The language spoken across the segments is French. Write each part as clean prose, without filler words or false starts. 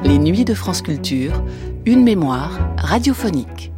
Les Nuits de France Culture, une mémoire radiophonique.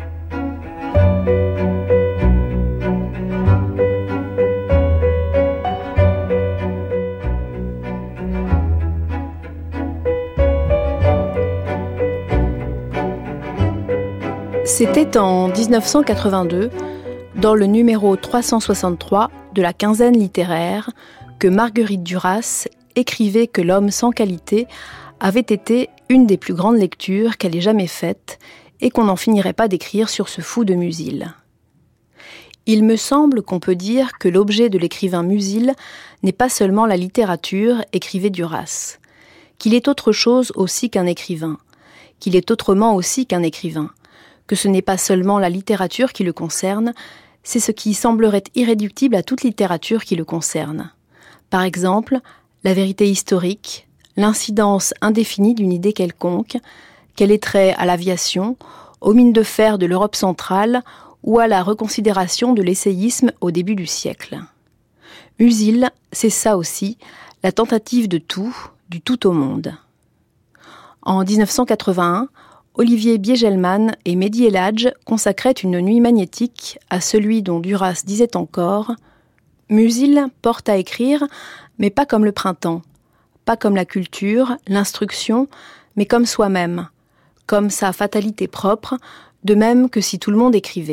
C'était en 1982, dans le numéro 363 de la Quinzaine littéraire, que Marguerite Duras écrivait que L'homme sans qualité avait été une des plus grandes lectures qu'elle ait jamais faites et qu'on n'en finirait pas d'écrire sur ce fou de Musil. Il me semble qu'on peut dire que l'objet de l'écrivain Musil n'est pas seulement la littérature, écrivait Duras, qu'il est autre chose aussi qu'un écrivain, qu'il est autrement aussi qu'un écrivain, que ce n'est pas seulement la littérature qui le concerne, c'est ce qui semblerait irréductible à toute littérature qui le concerne. Par exemple, la vérité historique, l'incidence indéfinie d'une idée quelconque, qu'elle ait trait à l'aviation, aux mines de fer de l'Europe centrale ou à la reconsidération de l'essayisme au début du siècle. Musil, c'est ça aussi, la tentative de tout, du tout au monde. En 1981, Olivier Biegelman et Mehdi El Hadj consacraient une nuit magnétique à celui dont Duras disait encore « Musil porte à écrire, mais pas comme le printemps, pas comme la culture, l'instruction, mais comme soi-même, comme sa fatalité propre, de même que si tout le monde écrivait. »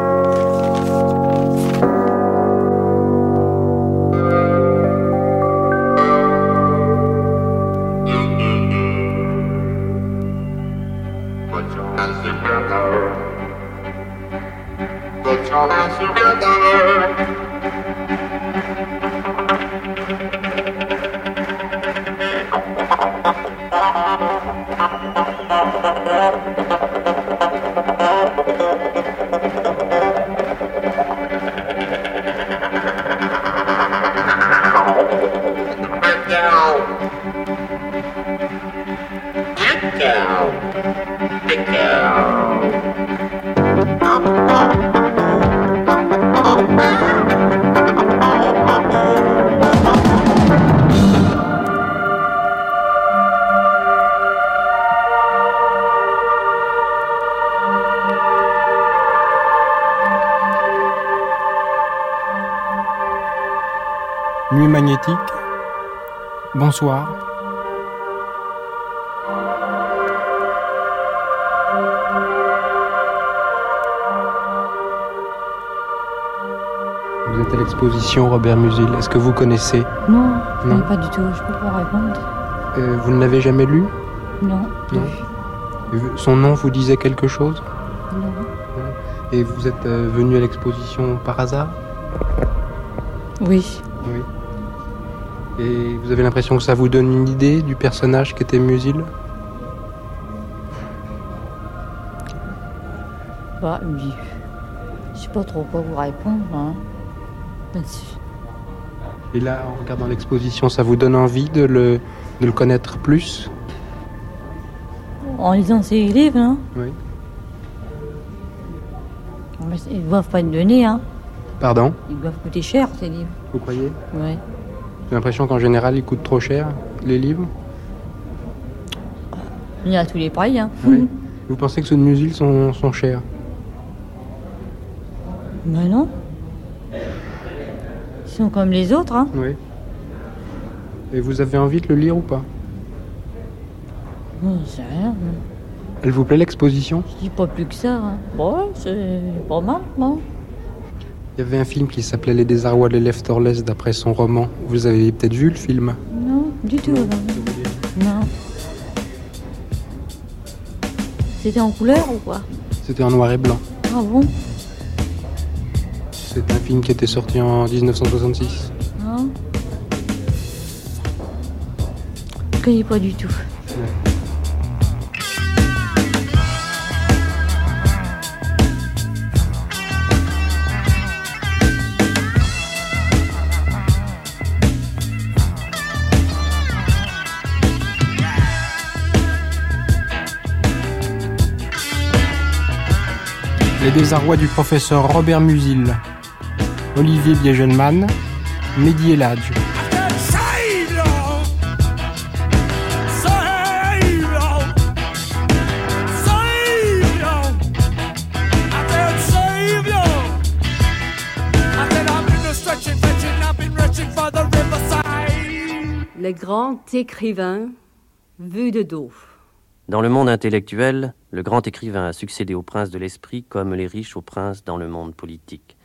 Nuit magnétique, bonsoir. Vous êtes à l'exposition Robert Musil. Est-ce que vous connaissez ? Non, pas du tout. Je peux pas répondre. Vous ne l'avez jamais lu ? Non. Son nom vous disait quelque chose ? Non. Et vous êtes venu à l'exposition par hasard ? Oui. Oui. Et vous avez l'impression que ça vous donne une idée du personnage qu'était Musil ? Bah, oui. Je sais pas trop quoi vous répondre. Hein. Et là, en regardant l'exposition, ça vous donne envie de le connaître plus ? En lisant ses livres, hein ? Oui. Mais ils ne doivent pas être donnés, hein ? Pardon ? Ils doivent coûter cher, ces livres. Vous croyez ? Oui. J'ai l'impression qu'en général, ils coûtent trop cher, les livres. Il y a tous les prix, hein. Oui. Vous pensez que ceux de Musil sont chers ? Ben non. Ils sont comme les autres, hein. Oui. Et vous avez envie de le lire ou pas ? Non, c'est rien. Elle vous plaît l'exposition ? Je dis pas plus que ça, hein. Bon, c'est pas mal, non ? Il y avait un film qui s'appelait Les désarrois de l'élève Torlès d'après son roman. Vous avez peut-être vu le film ? Non, du tout. Non. C'était en couleur ou quoi ? C'était en noir et blanc. Ah bon ? C'est un film qui était sorti en 1966. Non. Je connais pas du tout. Ouais. Les désarrois du professeur Robert Musil, Olivier Biegelman, Mehdi El Hadj. grand écrivain vu de dos. Dans le monde intellectuel, le grand écrivain a succédé au prince de l'esprit comme les riches au prince dans le monde politique.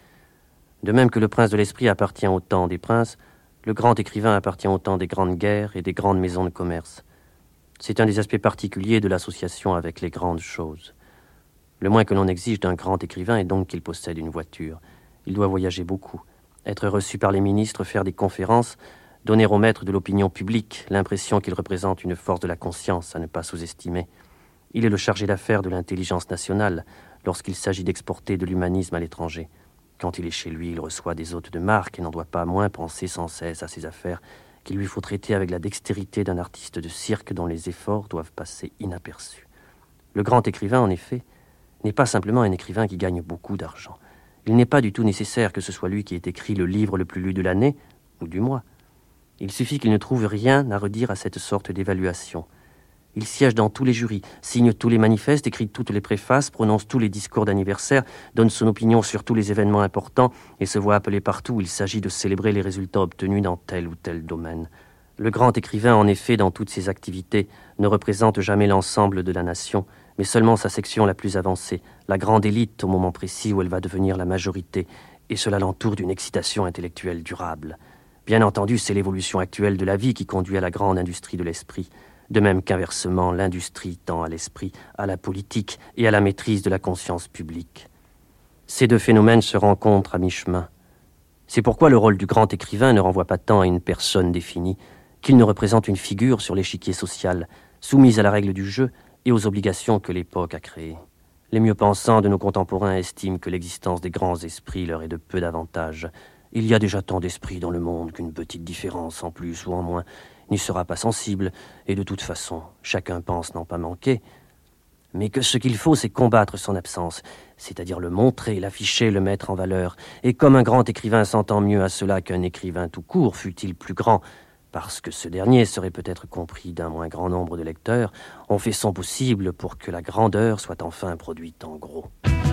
De même que le prince de l'esprit appartient au temps des princes, le grand écrivain appartient au temps des grandes guerres et des grandes maisons de commerce. C'est un des aspects particuliers de l'association avec les grandes choses. Le moins que l'on exige d'un grand écrivain est donc qu'il possède une voiture. Il doit voyager beaucoup, être reçu par les ministres, faire des conférences, donner au maître de l'opinion publique l'impression qu'il représente une force de la conscience à ne pas sous-estimer. Il est le chargé d'affaires de l'intelligence nationale lorsqu'il s'agit d'exporter de l'humanisme à l'étranger. Quand il est chez lui, il reçoit des hôtes de marque et n'en doit pas moins penser sans cesse à ses affaires qu'il lui faut traiter avec la dextérité d'un artiste de cirque dont les efforts doivent passer inaperçus. Le grand écrivain, en effet, n'est pas simplement un écrivain qui gagne beaucoup d'argent. Il n'est pas du tout nécessaire que ce soit lui qui ait écrit le livre le plus lu de l'année ou du mois. Il suffit qu'il ne trouve rien à redire à cette sorte d'évaluation. Il siège dans tous les jurys, signe tous les manifestes, écrit toutes les préfaces, prononce tous les discours d'anniversaire, donne son opinion sur tous les événements importants et se voit appelé partout où il s'agit de célébrer les résultats obtenus dans tel ou tel domaine. Le grand écrivain, en effet, dans toutes ses activités, ne représente jamais l'ensemble de la nation, mais seulement sa section la plus avancée, la grande élite au moment précis où elle va devenir la majorité, et cela l'entoure d'une excitation intellectuelle durable. Bien entendu, c'est l'évolution actuelle de la vie qui conduit à la grande industrie de l'esprit, de même qu'inversement, l'industrie tend à l'esprit, à la politique et à la maîtrise de la conscience publique. Ces deux phénomènes se rencontrent à mi-chemin. C'est pourquoi le rôle du grand écrivain ne renvoie pas tant à une personne définie qu'il ne représente une figure sur l'échiquier social, soumise à la règle du jeu et aux obligations que l'époque a créées. Les mieux pensants de nos contemporains estiment que l'existence des grands esprits leur est de peu d'avantage. Il y a déjà tant d'esprits dans le monde qu'une petite différence, en plus ou en moins, n'y sera pas sensible, et de toute façon, chacun pense n'en pas manquer. Mais que ce qu'il faut, c'est combattre son absence, c'est-à-dire le montrer, l'afficher, le mettre en valeur. Et comme un grand écrivain s'entend mieux à cela qu'un écrivain tout court, fût-il plus grand, parce que ce dernier serait peut-être compris d'un moins grand nombre de lecteurs, on fait son possible pour que la grandeur soit enfin produite en gros.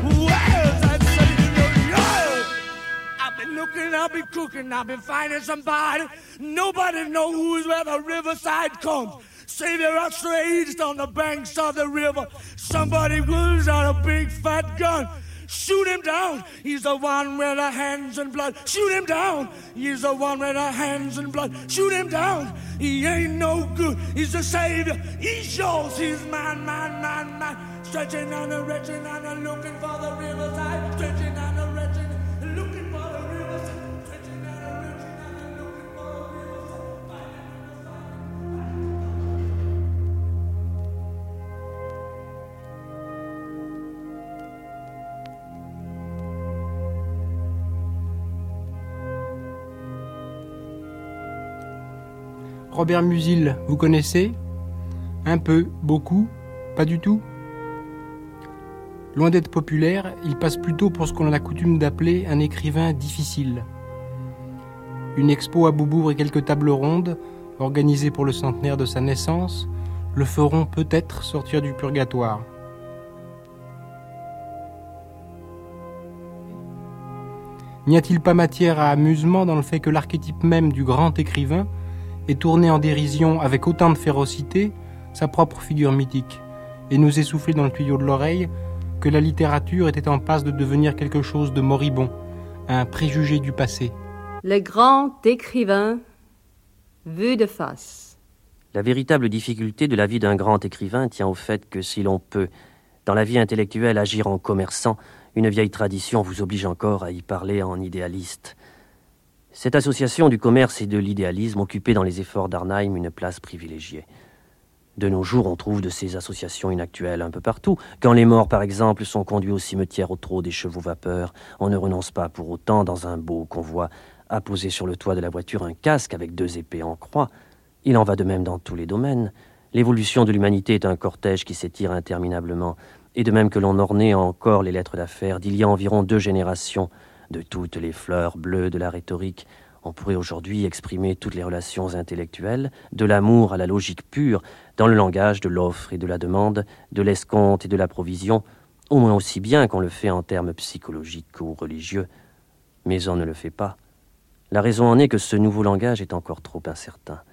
Looking, I'll be cooking, I'll be finding somebody. Nobody knows where the riverside comes. Savior of slaves on the banks of the river. Somebody pulls out a big fat gun. Shoot him down. He's the one with the hands and blood. Shoot him down. He's the one with the hands and blood. Shoot him down. He ain't no good. He's the savior. He's yours. He's man. Stretching on the wretched and looking for the riverside. Stretching on the wretched. Robert Musil, vous connaissez? Un peu, beaucoup, pas du tout? Loin d'être populaire, il passe plutôt pour ce qu'on a coutume d'appeler un écrivain difficile. Une expo à Beaubourg et quelques tables rondes, organisées pour le centenaire de sa naissance, le feront peut-être sortir du purgatoire. N'y a-t-il pas matière à amusement dans le fait que l'archétype même du grand écrivain ait tourné en dérision avec autant de férocité sa propre figure mythique et nous ait soufflé dans le tuyau de l'oreille que la littérature était en passe de devenir quelque chose de moribond, un préjugé du passé. Le grand écrivain vu de face. La véritable difficulté de la vie d'un grand écrivain tient au fait que si l'on peut, dans la vie intellectuelle, agir en commerçant, une vieille tradition vous oblige encore à y parler en idéaliste. Cette association du commerce et de l'idéalisme occupait dans les efforts d'Arnheim une place privilégiée. De nos jours, on trouve de ces associations inactuelles un peu partout. Quand les morts, par exemple, sont conduits au cimetière au trot des chevaux vapeurs, on ne renonce pas pour autant, dans un beau convoi, à poser sur le toit de la voiture un casque avec 2 épées en croix. Il en va de même dans tous les domaines. L'évolution de l'humanité est un cortège qui s'étire interminablement. Et de même que l'on ornait encore les lettres d'affaires d'il y a environ 2 générations, de toutes les fleurs bleues de la rhétorique, on pourrait aujourd'hui exprimer toutes les relations intellectuelles, de l'amour à la logique pure, dans le langage de l'offre et de la demande, de l'escompte et de la provision, au moins aussi bien qu'on le fait en termes psychologiques ou religieux. Mais on ne le fait pas. La raison en est que ce nouveau langage est encore trop incertain.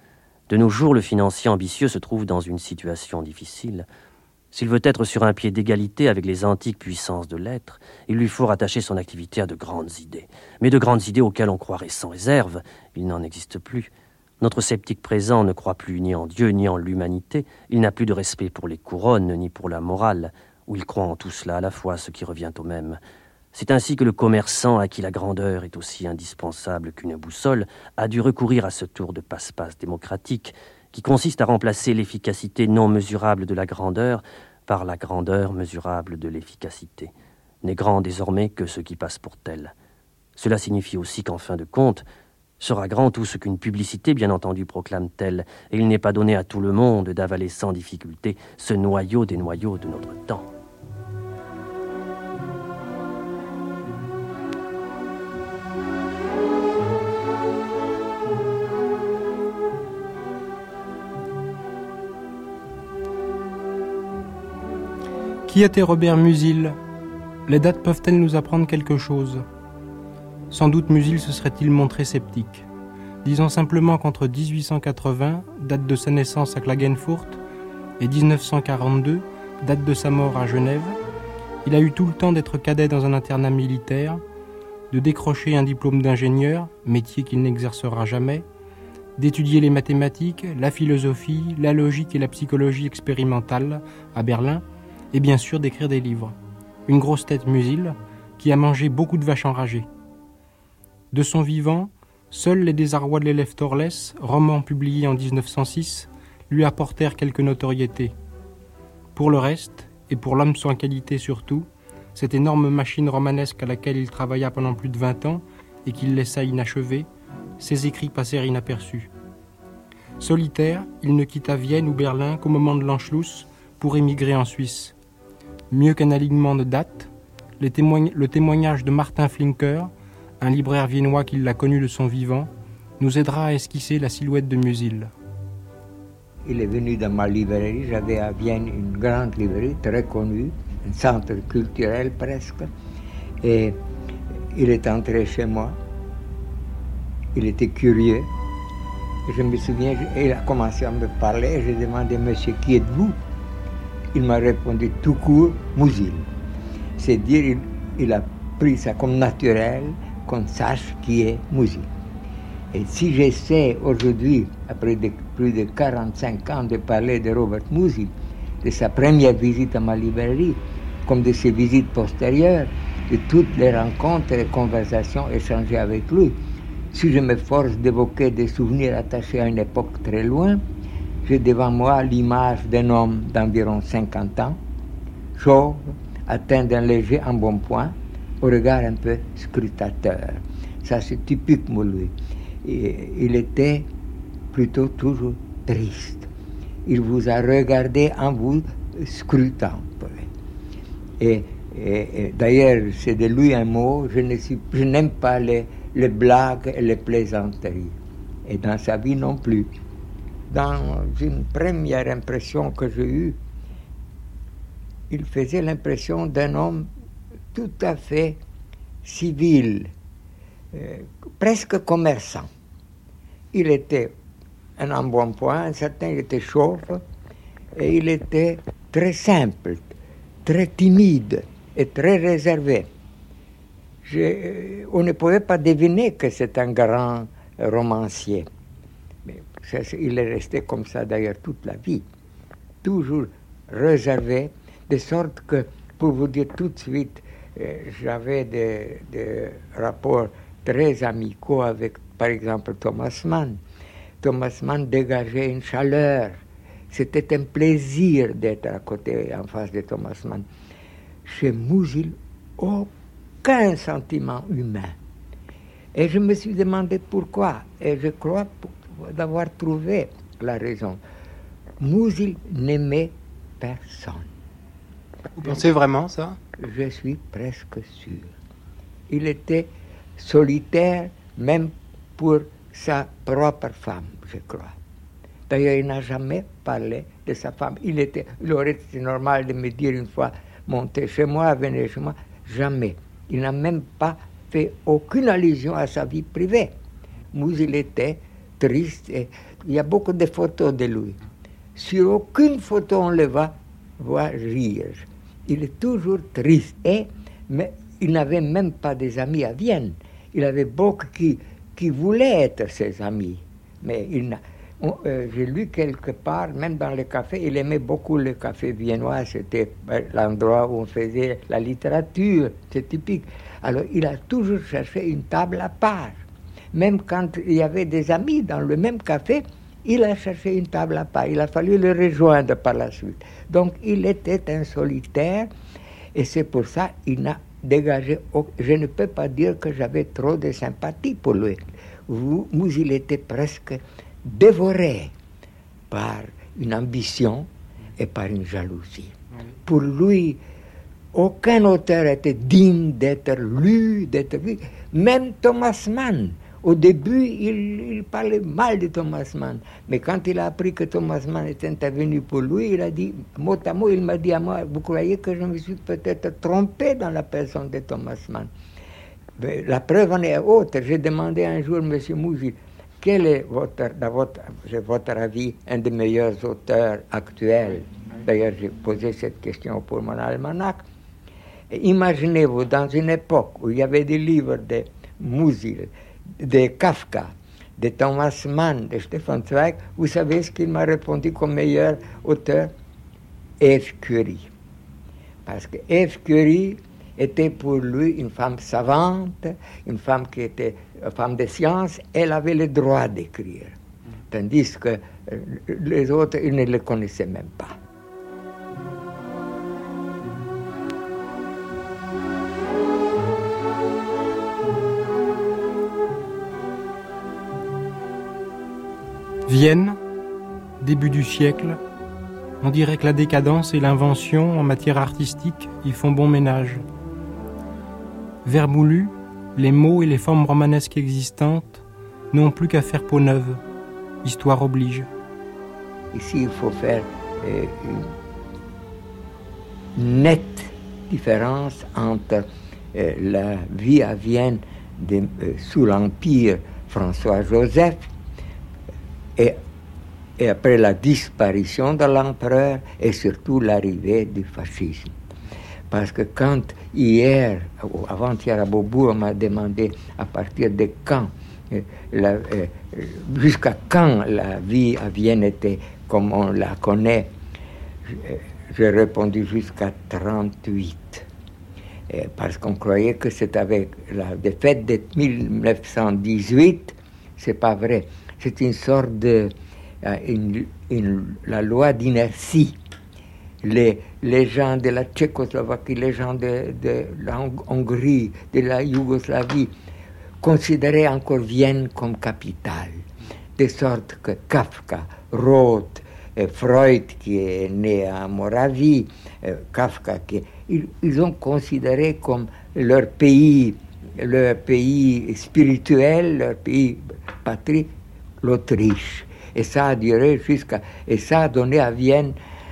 De nos jours, le financier ambitieux se trouve dans une situation difficile. S'il veut être sur un pied d'égalité avec les antiques puissances de l'être, il lui faut rattacher son activité à de grandes idées. Mais de grandes idées auxquelles on croirait sans réserve, il n'en existe plus. Notre sceptique présent ne croit plus ni en Dieu ni en l'humanité. Il n'a plus de respect pour les couronnes ni pour la morale, ou il croit en tout cela à la fois, ce qui revient au même. C'est ainsi que le commerçant, à qui la grandeur est aussi indispensable qu'une boussole, a dû recourir à ce tour de passe-passe démocratique, qui consiste à remplacer l'efficacité non mesurable de la grandeur par la grandeur mesurable de l'efficacité. N'est grand désormais que ce qui passe pour tel. Cela signifie aussi qu'en fin de compte, sera grand tout ce qu'une publicité, bien entendu, proclame telle, et il n'est pas donné à tout le monde d'avaler sans difficulté ce noyau des noyaux de notre temps. Qui était Robert Musil ? Les dates peuvent-elles nous apprendre quelque chose ? Sans doute Musil se serait-il montré sceptique. Disons simplement qu'entre 1880, date de sa naissance à Klagenfurt, et 1942, date de sa mort à Genève, il a eu tout le temps d'être cadet dans un internat militaire, de décrocher un diplôme d'ingénieur, métier qu'il n'exercera jamais, d'étudier les mathématiques, la philosophie, la logique et la psychologie expérimentale à Berlin, et bien sûr d'écrire des livres. Une grosse tête Musil, qui a mangé beaucoup de vaches enragées. De son vivant, seuls Les désarrois de l'élève Torlès, roman publié en 1906, lui apportèrent quelque notoriété. Pour le reste, et pour l'homme sans qualité surtout, cette énorme machine romanesque à laquelle il travailla pendant plus de 20 ans et qu'il laissa inachevée, ses écrits passèrent inaperçus. Solitaire, il ne quitta Vienne ou Berlin qu'au moment de l'Anschluss pour émigrer en Suisse. Mieux qu'un alignement de dates, le témoignage de Martin Flinker, un libraire viennois qui l'a connu de son vivant, nous aidera à esquisser la silhouette de Musil. Il est venu dans ma librairie. J'avais à Vienne une grande librairie très connue, un centre culturel presque. Et il est entré chez moi. Il était curieux. Et je me souviens, il a commencé à me parler. J'ai demandé, monsieur, qui êtes-vous ? Il m'a répondu tout court, Musil. C'est dire, il a pris ça comme naturel, qu'on sache qui est Musil. Et si j'essaie aujourd'hui, après plus de 45 ans, de parler de Robert Musil, de sa première visite à ma librairie, comme de ses visites postérieures, de toutes les rencontres et les conversations échangées avec lui, si je me force d'évoquer des souvenirs attachés à une époque très loin, j'ai devant moi l'image d'un homme d'environ 50 ans, chauve, atteint d'un léger embonpoint, au regard un peu scrutateur. Ça, c'est typique pour lui. Et il était plutôt toujours triste. Il vous a regardé en vous scrutant. Et d'ailleurs, c'est de lui un mot, je n'aime pas les blagues et les plaisanteries. Et dans sa vie non plus. Dans une première impression que j'ai eue, il faisait l'impression d'un homme tout à fait civil, presque commerçant. Il était un embonpoint, certain, il était chauve, et il était très simple, très timide et très réservé. On ne pouvait pas deviner que c'est un grand romancier. Mais il est resté comme ça d'ailleurs toute la vie, toujours réservé, de sorte que, pour vous dire tout de suite, j'avais des rapports très amicaux avec, par exemple, Thomas Mann. Thomas Mann dégageait une chaleur. C'était un plaisir d'être à côté, en face de Thomas Mann. Chez Musil, aucun sentiment humain. Et je me suis demandé pourquoi. Et je crois d'avoir trouvé la raison. Musil n'aimait personne. Vous pensez vraiment ça ? Je suis presque sûr. Il était solitaire même pour sa propre femme, je crois. D'ailleurs, il n'a jamais parlé de sa femme. Il aurait été normal de me dire une fois, montez chez moi, venez chez moi. Jamais. Il n'a même pas fait aucune allusion à sa vie privée. Musil était triste. Et il y a beaucoup de photos de lui. Sur aucune photo on le voit rire. Il est toujours triste. Mais il n'avait même pas des amis à Vienne. Il avait beaucoup qui voulaient être ses amis. Mais j'ai lu quelque part, même dans le café, il aimait beaucoup le café viennois. C'était l'endroit où on faisait la littérature. C'est typique. Alors, il a toujours cherché une table à part. Même quand il y avait des amis dans le même café, il a cherché une table à part. Il a fallu le rejoindre par la suite. Donc, il était un solitaire et c'est pour ça qu'il n'a dégagé. Je ne peux pas dire que j'avais trop de sympathie pour lui. Mais il était presque dévoré par une ambition et par une jalousie. Pour lui, aucun auteur était digne d'être lu, d'être vu. Même Thomas Mann. Au début, il parlait mal de Thomas Mann. Mais quand il a appris que Thomas Mann était intervenu pour lui, il a dit, mot à mot, il m'a dit à moi, vous croyez que je me suis peut-être trompé dans la personne de Thomas Mann? Mais la preuve en est autre. J'ai demandé un jour, M. Mougil, quel est votre avis, un des meilleurs auteurs actuels? D'ailleurs, j'ai posé cette question pour mon almanach. Imaginez-vous, dans une époque où il y avait des livres de Musil, de Kafka, de Thomas Mann, de Stefan Zweig, vous savez ce qu'il m'a répondu comme meilleur auteur? Eve Curie. Parce que Eve Curie était pour lui une femme savante, une femme qui était une femme de science, elle avait le droit d'écrire. Tandis que les autres, ils ne le connaissaient même pas. Vienne, début du siècle, on dirait que la décadence et l'invention en matière artistique y font bon ménage. Vermoulu, les mots et les formes romanesques existantes n'ont plus qu'à faire peau neuve. Histoire oblige. Ici, il faut faire une nette différence entre la vie à Vienne sous l'Empire François-Joseph et après la disparition de l'empereur et surtout l'arrivée du fascisme. Parce que quand hier, avant-hier à Beaubourg, on m'a demandé à partir de quand, jusqu'à quand la vie à Vienne était comme on la connaît, j'ai répondu jusqu'à 1938. Parce qu'on croyait que c'était avec la défaite de 1918, c'est pas vrai. C'est une sorte de la loi d'inertie. Les gens de la Tchécoslovaquie, les gens de la Hongrie, de la Yougoslavie, considéraient encore Vienne comme capitale. De sorte que Kafka, Roth, Freud, qui est né à Moravie, Kafka, ils ont considéré comme leur pays spirituel, leur pays patrie, l'Autriche. Et ça a duré et ça a donné à Vienne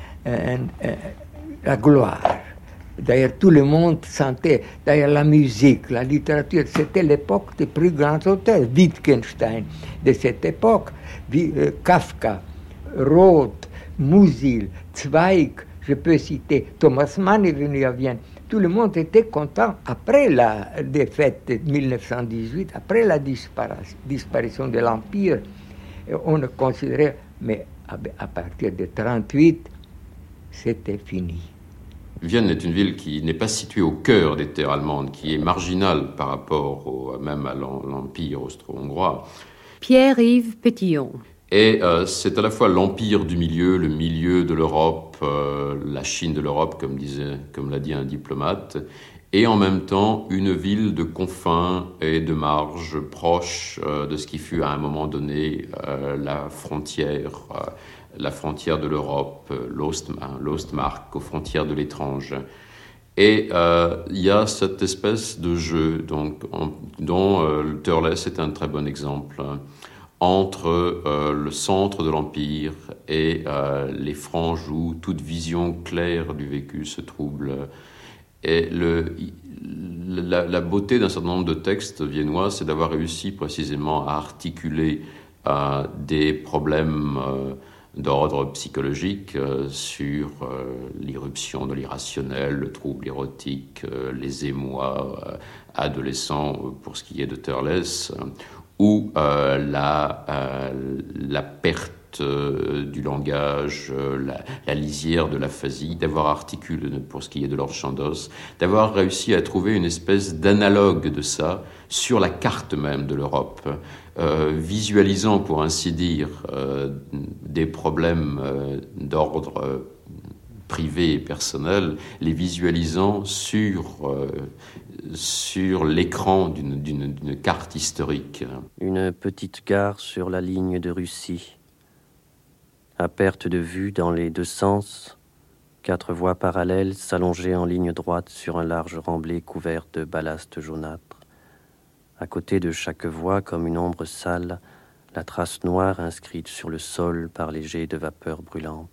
la gloire. D'ailleurs, tout le monde sentait, d'ailleurs la musique, la littérature, c'était l'époque des plus grands auteurs. Wittgenstein de cette époque, Kafka, Roth, Musil, Zweig, je peux citer, Thomas Mann est venu à Vienne. Tout le monde était content après la défaite de 1918, après la disparition de l'Empire. On a considéré, mais à partir de 1938, c'était fini. Vienne est une ville qui n'est pas située au cœur des terres allemandes, qui est marginale par rapport même à l'Empire austro-hongrois. Pierre-Yves Pétillon. Et c'est à la fois l'empire du milieu, le milieu de l'Europe, la Chine de l'Europe, comme l'a dit un diplomate, et en même temps une ville de confins et de marge proche de ce qui fut à un moment donné la frontière de l'Europe, l'Ostmark, aux frontières de l'étrange. Et il y a cette espèce de jeu dont Törles est un très bon exemple, entre le centre de l'Empire et les franges où toute vision claire du vécu se trouble. Et la beauté d'un certain nombre de textes viennois, c'est d'avoir réussi précisément à articuler des problèmes d'ordre psychologique sur l'irruption de l'irrationnel, le trouble érotique, les émois adolescents pour ce qui est de Thurles, ou la perte du langage, la lisière de l'aphasie, d'avoir articulé pour ce qui est de Lord Chandos, d'avoir réussi à trouver une espèce d'analogue de ça sur la carte même de l'Europe, visualisant, pour ainsi dire, des problèmes d'ordre privé et personnel, les visualisant sur l'écran d'une carte historique. Une petite gare sur la ligne de Russie. À perte de vue dans les deux sens, 4 voies parallèles s'allongeaient en ligne droite sur un large remblai couvert de ballast jaunâtre. À côté de chaque voie, comme une ombre sale, la trace noire inscrite sur le sol par les jets de vapeur brûlante.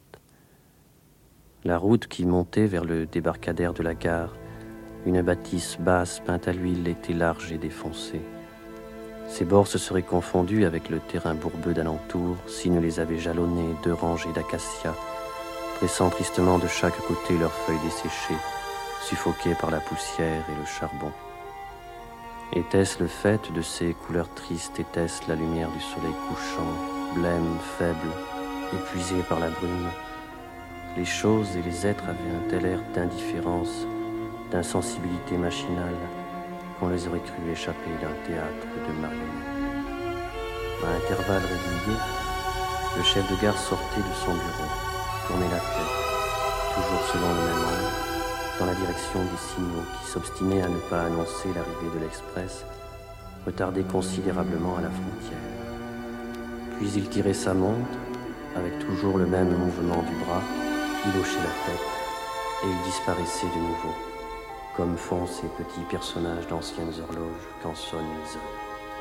La route qui montait vers le débarcadère de la gare, une bâtisse basse peinte à l'huile, était large et défoncée. Ses bords se seraient confondus avec le terrain bourbeux d'alentour s'il ne les avait jalonnés 2 rangées d'acacias, pressant tristement de chaque côté leurs feuilles desséchées, suffoquées par la poussière et le charbon. Était-ce le fait de ces couleurs tristes, était-ce la lumière du soleil couchant, blême, faible, épuisé par la brume? Les choses et les êtres avaient un tel air d'indifférence, d'insensibilité machinale, qu'on les aurait cru échapper d'un théâtre de marionnettes. À intervalles réguliers, le chef de gare sortait de son bureau, tournait la tête, toujours selon le même angle, dans la direction des signaux qui s'obstinaient à ne pas annoncer l'arrivée de l'express, retardé considérablement à la frontière. Puis il tirait sa montre, avec toujours le même mouvement du bras, il hochait la tête, et il disparaissait de nouveau, comme font ces petits personnages d'anciennes horloges quand sonnent les heures.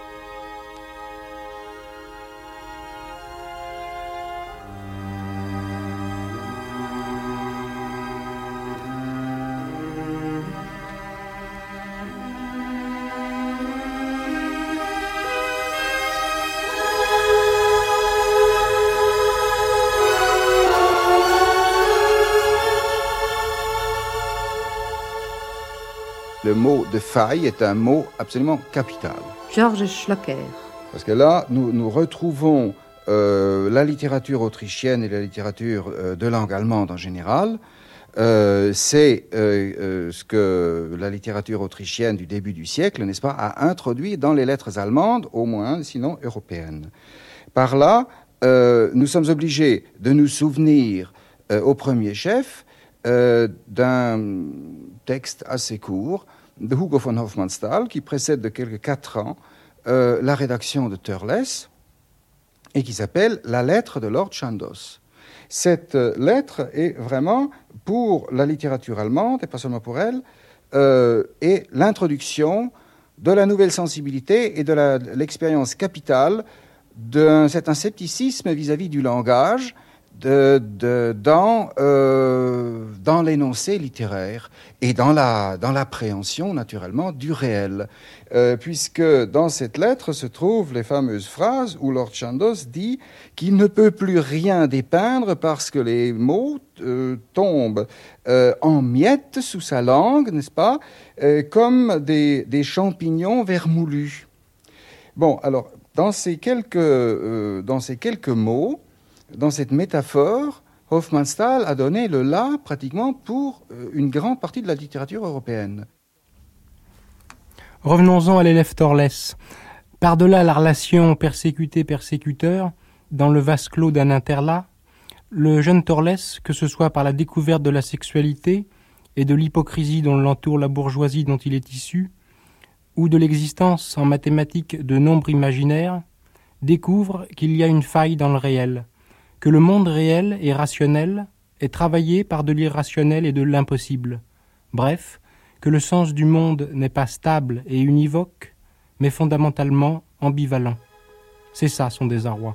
Le mot de faille est un mot absolument capital. Georges Schlocker. Parce que là, nous retrouvons la littérature autrichienne et la littérature de langue allemande en général. C'est ce que la littérature autrichienne du début du siècle, n'est-ce pas, a introduit dans les lettres allemandes, au moins, sinon européennes. Par là, nous sommes obligés de nous souvenir au premier chef d'un texte assez court de Hugo von Hofmannsthal qui précède de quelques 4 ans la rédaction de Thurles et qui s'appelle « La lettre de Lord Chandos ». Cette lettre est vraiment, pour la littérature allemande, et pas seulement pour elle, est l'introduction de la nouvelle sensibilité et de l'expérience capitale d'un certain scepticisme vis-à-vis du langage dans l'énoncé littéraire et dans l'appréhension, naturellement, du réel. Puisque dans cette lettre se trouvent les fameuses phrases où Lord Chandos dit qu'il ne peut plus rien dépeindre parce que les mots tombent en miettes sous sa langue, n'est-ce pas, comme des champignons vermoulus. Bon, alors, dans ces quelques mots, dans cette métaphore, Hofmannsthal a donné le là pratiquement pour une grande partie de la littérature européenne. Revenons-en à l'élève Thurles. Par-delà la relation persécuté-persécuteur, dans le vase clos d'un interlac, le jeune Thurles, que ce soit par la découverte de la sexualité et de l'hypocrisie dont l'entoure la bourgeoisie dont il est issu, ou de l'existence en mathématiques de nombres imaginaires, découvre qu'il y a une faille dans le réel, que le monde réel et rationnel est travaillé par de l'irrationnel et de l'impossible. Bref, que le sens du monde n'est pas stable et univoque, mais fondamentalement ambivalent. C'est ça son désarroi.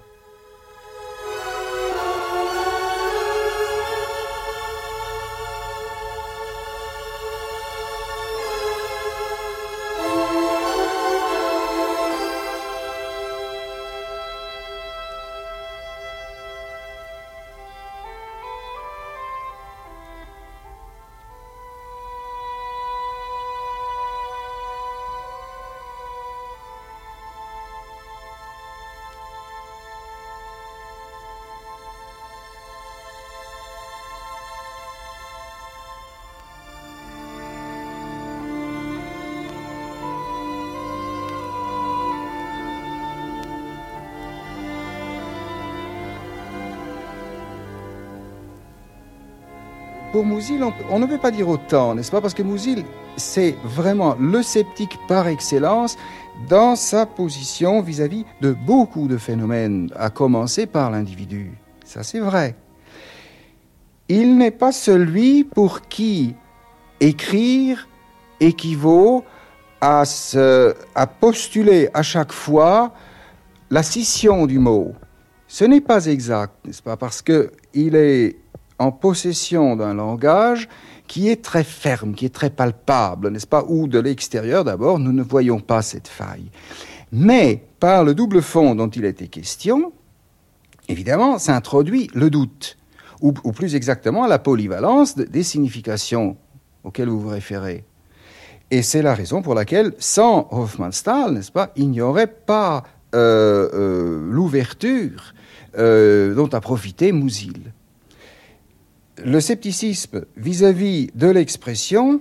pour Musil, on ne peut pas dire autant, n'est-ce pas? Parce que Musil, c'est vraiment le sceptique par excellence dans sa position vis-à-vis de beaucoup de phénomènes, à commencer par l'individu. Ça, c'est vrai. Il n'est pas celui pour qui écrire équivaut à postuler à chaque fois la scission du mot. Ce n'est pas exact, n'est-ce pas? Parce qu'il est en possession d'un langage qui est très ferme, qui est très palpable, n'est-ce pas? Où de l'extérieur, d'abord, nous ne voyons pas cette faille. Mais, par le double fond dont il était question, évidemment, s'introduit le doute, ou plus exactement la polyvalence des significations auxquelles vous vous référez. Et c'est la raison pour laquelle, sans Hofmannsthal, n'est-ce pas, il n'y aurait pas l'ouverture dont a profité Musil. Le scepticisme vis-à-vis de l'expression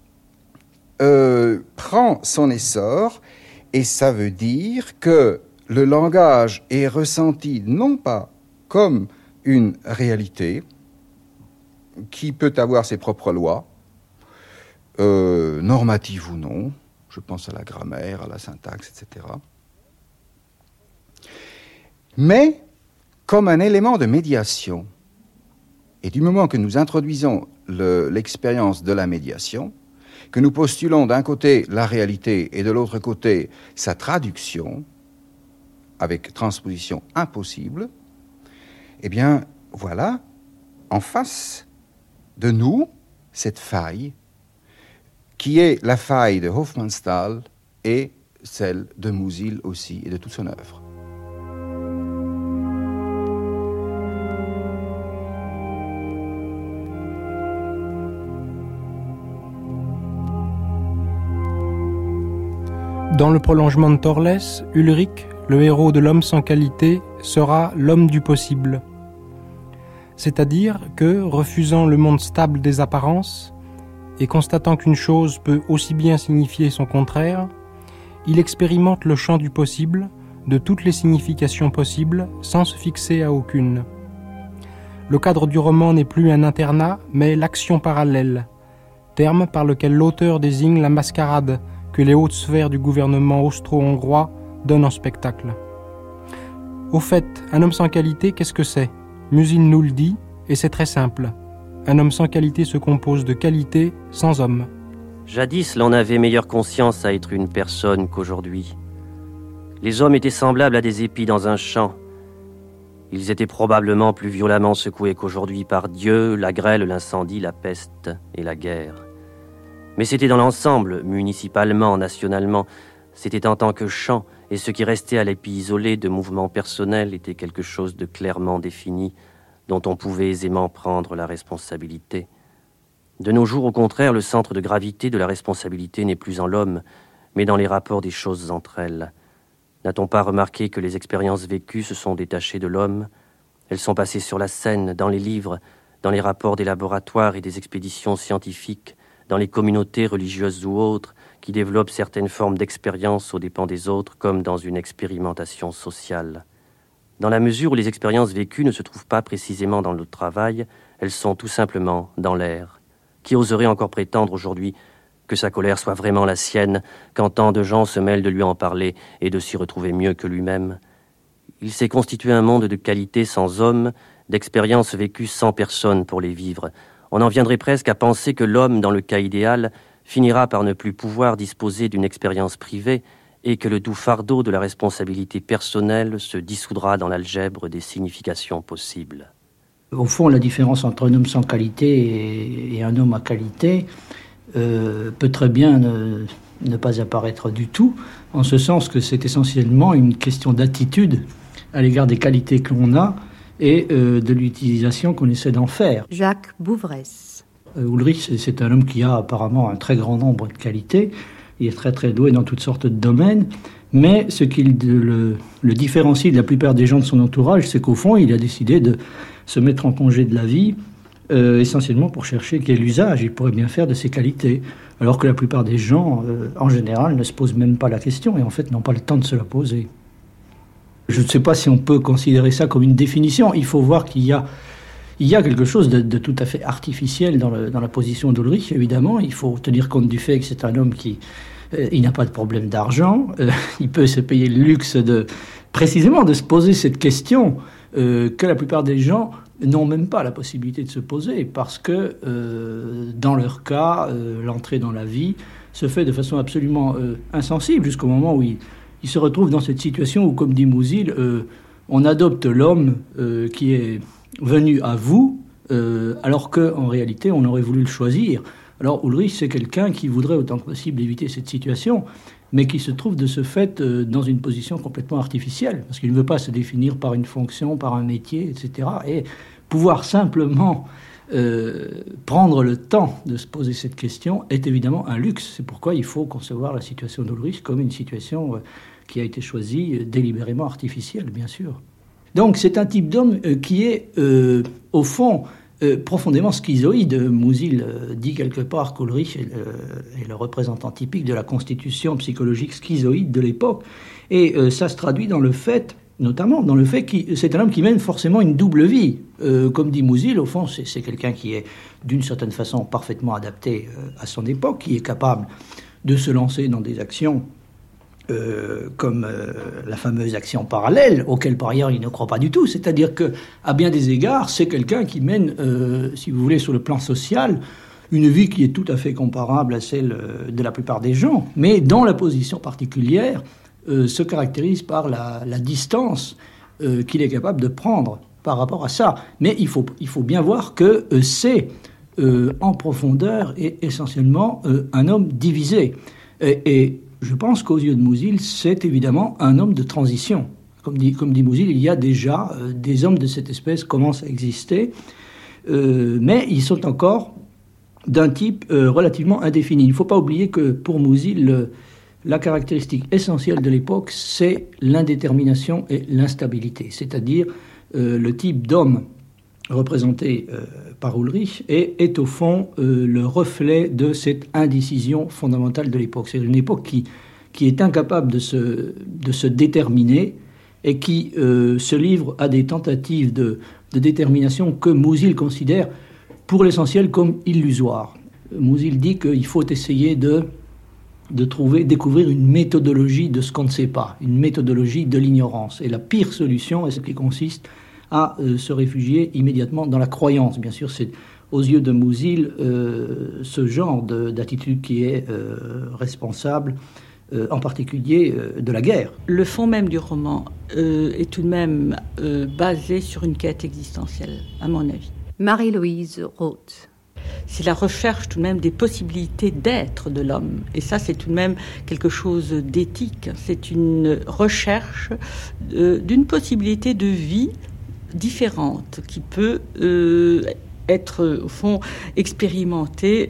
prend son essor, et ça veut dire que le langage est ressenti non pas comme une réalité qui peut avoir ses propres lois, normatives ou non, je pense à la grammaire, à la syntaxe, etc., mais comme un élément de médiation. Et du moment que nous introduisons l'expérience de la médiation, que nous postulons d'un côté la réalité et de l'autre côté sa traduction, avec transposition impossible, eh bien, voilà, en face de nous, cette faille, qui est la faille de Hofmannsthal et celle de Musil aussi, et de toute son œuvre. Dans le prolongement de Torles, Ulrich, le héros de l'homme sans qualité, sera l'homme du possible. C'est-à-dire que, refusant le monde stable des apparences, et constatant qu'une chose peut aussi bien signifier son contraire, il expérimente le champ du possible, de toutes les significations possibles, sans se fixer à aucune. Le cadre du roman n'est plus un internat, mais l'action parallèle, terme par lequel l'auteur désigne la mascarade que les hautes sphères du gouvernement austro-hongrois donnent en spectacle. Au fait, un homme sans qualité, qu'est-ce que c'est? Musil nous le dit, et c'est très simple. Un homme sans qualité se compose de qualité sans homme. Jadis, l'on avait meilleure conscience à être une personne qu'aujourd'hui. Les hommes étaient semblables à des épis dans un champ. Ils étaient probablement plus violemment secoués qu'aujourd'hui par Dieu, la grêle, l'incendie, la peste et la guerre. Mais c'était dans l'ensemble, municipalement, nationalement. C'était en tant que champ, et ce qui restait à l'épi isolé de mouvements personnels était quelque chose de clairement défini, dont on pouvait aisément prendre la responsabilité. De nos jours, au contraire, le centre de gravité de la responsabilité n'est plus en l'homme, mais dans les rapports des choses entre elles. N'a-t-on pas remarqué que les expériences vécues se sont détachées de l'homme? Elles sont passées sur la scène, dans les livres, dans les rapports des laboratoires et des expéditions scientifiques, dans les communautés religieuses ou autres, qui développent certaines formes d'expérience aux dépens des autres, comme dans une expérimentation sociale. Dans la mesure où les expériences vécues ne se trouvent pas précisément dans le travail, elles sont tout simplement dans l'air. Qui oserait encore prétendre aujourd'hui que sa colère soit vraiment la sienne, quand tant de gens se mêlent de lui en parler et de s'y retrouver mieux que lui-même? Il s'est constitué un monde de qualité sans homme, d'expériences vécues sans personne pour les vivre. On en viendrait presque à penser que l'homme, dans le cas idéal, finira par ne plus pouvoir disposer d'une expérience privée et que le doux fardeau de la responsabilité personnelle se dissoudra dans l'algèbre des significations possibles. Au fond, la différence entre un homme sans qualité et un homme à qualité peut très bien ne pas apparaître du tout, en ce sens que c'est essentiellement une question d'attitude à l'égard des qualités que l'on a et de l'utilisation qu'on essaie d'en faire. Jacques Bouvresse. Ulrich, c'est un homme qui a apparemment un très grand nombre de qualités. Il est très très doué dans toutes sortes de domaines. Mais ce qui le différencie de la plupart des gens de son entourage, c'est qu'au fond, il a décidé de se mettre en congé de la vie, essentiellement pour chercher quel usage il pourrait bien faire de ses qualités. Alors que la plupart des gens, en général, ne se posent même pas la question et en fait n'ont pas le temps de se la poser. Je ne sais pas si on peut considérer ça comme une définition. Il faut voir qu'il y Il y a quelque chose de tout à fait artificiel dans la position d'Ulrich, évidemment. Il faut tenir compte du fait que c'est un homme qui il n'a pas de problème d'argent. Il peut se payer le luxe précisément de se poser cette question que la plupart des gens n'ont même pas la possibilité de se poser, parce que dans leur cas, l'entrée dans la vie se fait de façon absolument insensible, jusqu'au moment où il se retrouve dans cette situation où, comme dit Mouzil, on adopte l'homme qui est venu à vous, alors qu'en réalité, on aurait voulu le choisir. Alors Ulrich, c'est quelqu'un qui voudrait autant que possible éviter cette situation, mais qui se trouve de ce fait dans une position complètement artificielle, parce qu'il ne veut pas se définir par une fonction, par un métier, etc. Et pouvoir simplement prendre le temps de se poser cette question est évidemment un luxe. C'est pourquoi il faut concevoir la situation d'Ulrich comme une situation qui a été choisie délibérément artificielle, bien sûr. Donc c'est un type d'homme qui est, au fond, profondément schizoïde. Mouzil dit quelque part qu'Ulrich est le représentant typique de la constitution psychologique schizoïde de l'époque. Et ça se traduit dans le fait, notamment dans le fait que c'est un homme qui mène forcément une double vie. Comme dit Mouzil, au fond, c'est quelqu'un qui est d'une certaine façon parfaitement adapté à son époque, qui est capable de se lancer dans des actions comme la fameuse action parallèle, auquel par ailleurs il ne croit pas du tout. C'est-à-dire qu'à bien des égards, c'est quelqu'un qui mène, si vous voulez, sur le plan social, une vie qui est tout à fait comparable à celle de la plupart des gens, mais dont la position particulière se caractérise par la distance qu'il est capable de prendre par rapport à ça. Mais il faut bien voir que c'est en profondeur et essentiellement un homme divisé. Et je pense qu'aux yeux de Mouzil, c'est évidemment un homme de transition. Comme dit Mouzil, il y a déjà des hommes de cette espèce qui commencent à exister, mais ils sont encore d'un type relativement indéfini. Il ne faut pas oublier que pour Mouzil, la caractéristique essentielle de l'époque, c'est l'indétermination et l'instabilité, c'est-à-dire le type d'homme représenté par Ulrich est au fond le reflet de cette indécision fondamentale de l'époque. C'est une époque qui est incapable de se déterminer et qui se livre à des tentatives de détermination que Mouzil considère pour l'essentiel comme illusoires. Mouzil dit qu'il faut essayer de découvrir une méthodologie de ce qu'on ne sait pas, une méthodologie de l'ignorance. Et la pire solution est ce qui consiste à se réfugier immédiatement dans la croyance. Bien sûr, c'est aux yeux de Mouzil ce genre d'attitude qui est responsable, en particulier de la guerre. Le fond même du roman est tout de même basé sur une quête existentielle, à mon avis. Marie-Louise Roth. C'est la recherche tout de même des possibilités d'être de l'homme. Et ça, c'est tout de même quelque chose d'éthique. C'est une recherche d'une possibilité de vie différente qui peut être, au fond, expérimentée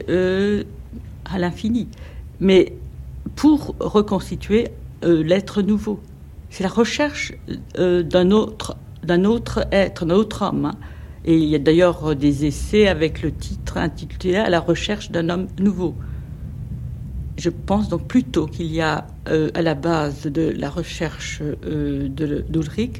à l'infini. Mais pour reconstituer l'être nouveau. C'est la recherche d'un autre être, d'un autre homme. Hein. Et il y a d'ailleurs des essais avec le titre intitulé « À la recherche d'un homme nouveau ». Je pense donc plutôt qu'il y a à la base de la recherche d'Ulrich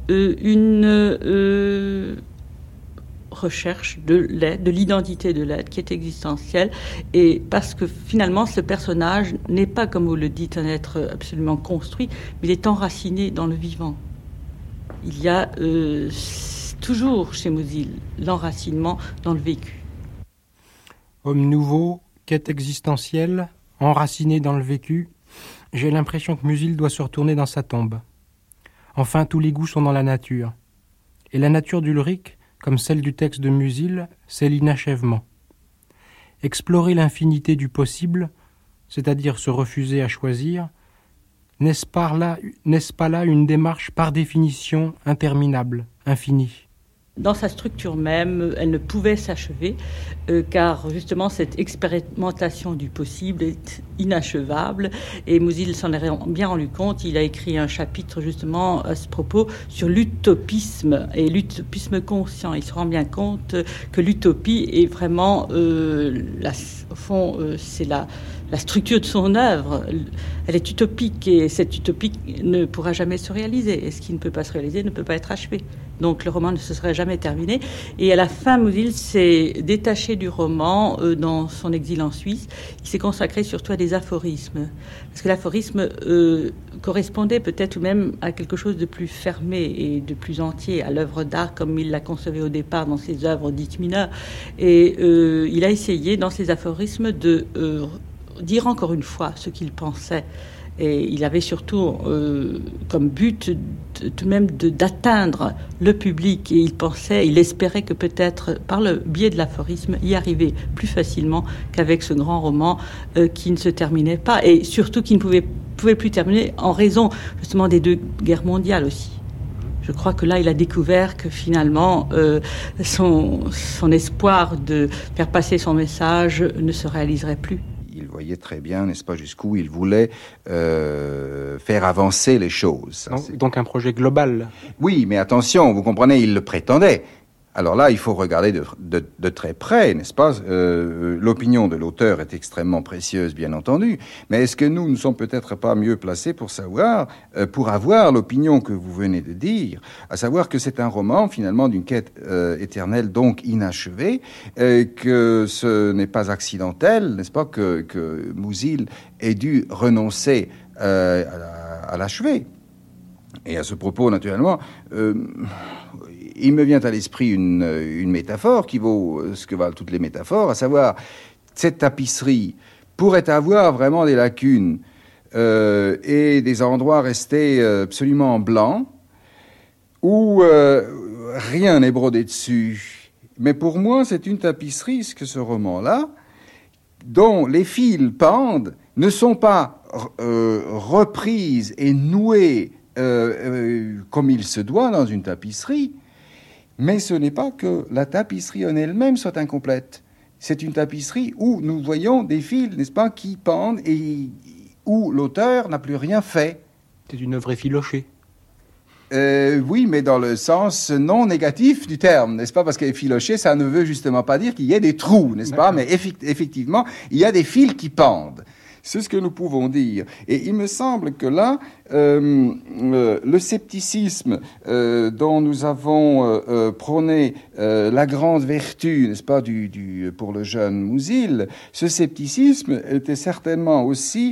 une recherche de l'identité de l'être qui est existentielle, et parce que finalement ce personnage n'est pas, comme vous le dites, un être absolument construit, mais il est enraciné dans le vivant. Il y a toujours chez Mouzil l'enracinement dans le vécu. Homme nouveau, quête existentielle, enraciné dans le vécu, j'ai l'impression que Mouzil doit se retourner dans sa tombe. Enfin, tous les goûts sont dans la nature. Et la nature d'Ulrich, comme celle du texte de Mouzil, c'est l'inachèvement. Explorer l'infinité du possible, c'est-à-dire se refuser à choisir, n'est-ce pas là une démarche par définition interminable, infinie ? Dans sa structure même, elle ne pouvait s'achever, car justement cette expérimentation du possible est inachevable. Et Mouzil s'en est bien rendu compte. Il a écrit un chapitre justement à ce propos sur l'utopisme et l'utopisme conscient. Il se rend bien compte que l'utopie est vraiment, au fond, c'est la structure de son œuvre. Elle est utopique et cette utopie ne pourra jamais se réaliser. Et ce qui ne peut pas se réaliser ne peut pas être achevé. Donc le roman ne se serait jamais terminé. Et à la fin, Musil s'est détaché du roman dans son exil en Suisse. Il s'est consacré surtout à des aphorismes. Parce que l'aphorisme correspondait peut-être tout de même à quelque chose de plus fermé et de plus entier, à l'œuvre d'art comme il l'a concevée au départ dans ses œuvres dites mineures. Et il a essayé dans ses aphorismes de dire encore une fois ce qu'il pensait. Et il avait surtout comme but tout de même d'atteindre le public. Et il espérait que peut-être par le biais de l'aphorisme, y arriver plus facilement qu'avec ce grand roman qui ne se terminait pas. Et surtout qui ne pouvait plus terminer en raison justement des 2 guerres mondiales aussi. Je crois que là, il a découvert que finalement, son espoir de faire passer son message ne se réaliserait plus. Il voyait très bien, n'est-ce pas, jusqu'où il voulait faire avancer les choses. Donc un projet global. Oui, mais attention, vous comprenez, il le prétendait. Alors là, il faut regarder de très près, n'est-ce pas? L'opinion de l'auteur est extrêmement précieuse, bien entendu, mais est-ce que nous ne sommes peut-être pas mieux placés pour savoir, pour avoir l'opinion que vous venez de dire, à savoir que c'est un roman, finalement, d'une quête éternelle, donc inachevée, que ce n'est pas accidentel, n'est-ce pas, que Musil ait dû renoncer à l'achever. Et à ce propos, naturellement, il me vient à l'esprit une métaphore qui vaut ce que valent toutes les métaphores, à savoir, cette tapisserie pourrait avoir vraiment des lacunes et des endroits restés absolument blancs, où rien n'est brodé dessus. Mais pour moi, c'est une tapisserie, ce que ce roman-là, dont les fils pendent, ne sont pas reprises et nouées comme il se doit dans une tapisserie, mais ce n'est pas que la tapisserie en elle-même soit incomplète. C'est une tapisserie où nous voyons des fils, n'est-ce pas, qui pendent et où l'auteur n'a plus rien fait. C'est une œuvre effilochée. Oui, mais dans le sens non négatif du terme, n'est-ce pas? Parce qu'effiloché, ça ne veut justement pas dire qu'il y ait des trous, n'est-ce pas? Mais effectivement, il y a des fils qui pendent. C'est ce que nous pouvons dire. Et il me semble que là, le scepticisme dont nous avons prôné la grande vertu, n'est-ce pas, pour le jeune Musil, ce scepticisme était certainement aussi